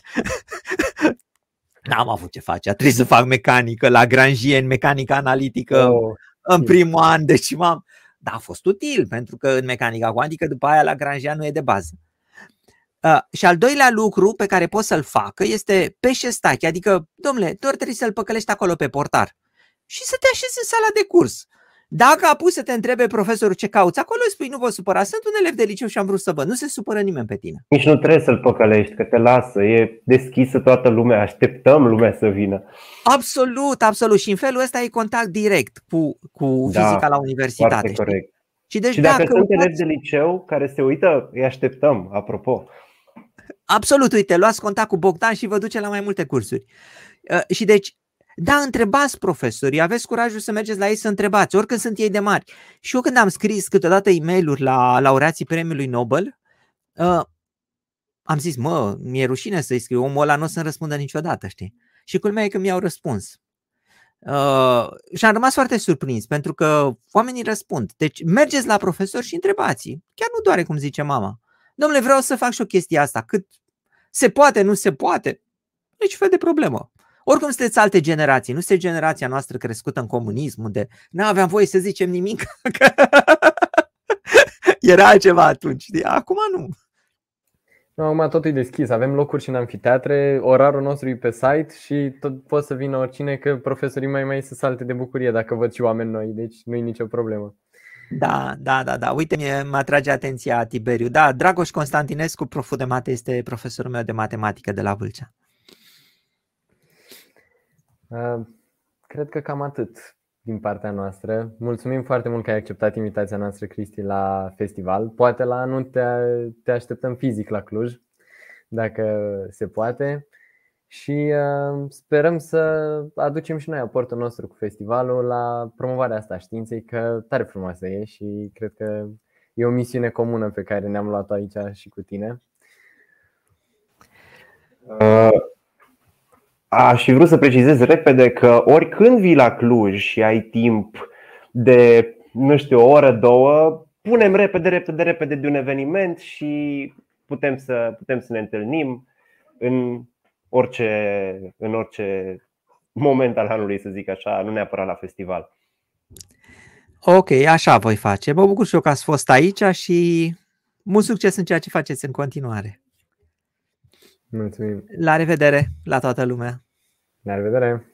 N-am avut ce face, a trebuit să fac mecanică la Grangieni, mecanica analitică oh, în primul an, deci m-am... Dar a fost util, pentru că în mecanica cuantică după aia la Grangian nu e de bază. Uh, și al doilea lucru pe care poți să-l facă este peșe stachi, adică, domnule, doar trebuie să-l păcălești acolo pe portar și să te așezi în sala de curs. Dacă a pus să te întrebe profesorul ce cauți acolo, spui, nu vă supăra, sunt un elev de liceu și am vrut să văd. Nu se supără nimeni pe tine. Nici nu trebuie să-l păcălești, că te lasă, e deschisă toată lumea, așteptăm lumea să vină. Absolut, absolut. Și în felul ăsta ai contact direct cu, cu da, fizica la universitate. Foarte corect. Și, deci, și dacă, dacă sunt căutați... elevi de liceu care se uită, îi așteptăm, apropo. Absolut, uite, luați contact cu Bogdan și vă duce la mai multe cursuri. Uh, și deci, da, întrebați profesorii, aveți curajul să mergeți la ei să întrebați, oricând sunt ei de mari. Și eu când am scris câteodată e-mail-uri la laureații premiului Nobel, uh, am zis, mă, mi-e rușine să-i scriu, omul ăla nu o să-mi răspundă niciodată, știi? Și culmea e că mi-au răspuns. Uh, și am rămas foarte surprins, pentru că oamenii răspund. Deci mergeți la profesor și întrebați. Chiar nu doare cum zice mama. Dom'le, vreau să fac și o chestie asta. Cât se poate, nu se poate, nici fel de problemă. Oricum sunteți alte generații, nu sunteți generația noastră crescută în comunism, unde nu aveam voie să zicem nimic, că era altceva atunci. Acum nu. No, acum tot e deschis, avem locuri și în amfiteatre, orarul nostru e pe site și tot poate să vină oricine, că profesorii mai mai să salte de bucurie dacă văd și oameni noi, deci nu e nicio problemă. Da, da, da, da. Uite, mie mă atrage atenția Tiberiu. Da, Dragoș Constantinescu, proful de mate, este profesorul meu de matematică de la Vâlcea. Uh, cred că cam atât din partea noastră. Mulțumim foarte mult că ai acceptat invitația noastră, Cristi, la festival. Poate la anul te, te așteptăm fizic la Cluj, dacă se poate. Și uh, sperăm să aducem și noi aportul nostru cu festivalul la promovarea asta a științei, că tare frumoasă e și cred că e o misiune comună pe care ne-am luat-o aici și cu tine. Uh, aș fi vrut să precizez repede că oricând vii la Cluj și ai timp de, nu știu, o oră, două, punem repede, repede, repede de un eveniment și putem să, putem să ne întâlnim în orice, în orice moment al anului, să zic așa, nu neapărat la festival. Ok, așa voi face. Mă bucur și eu că ați fost aici și mult succes în ceea ce faceți în continuare. Mulțumim. La revedere la toată lumea. La revedere.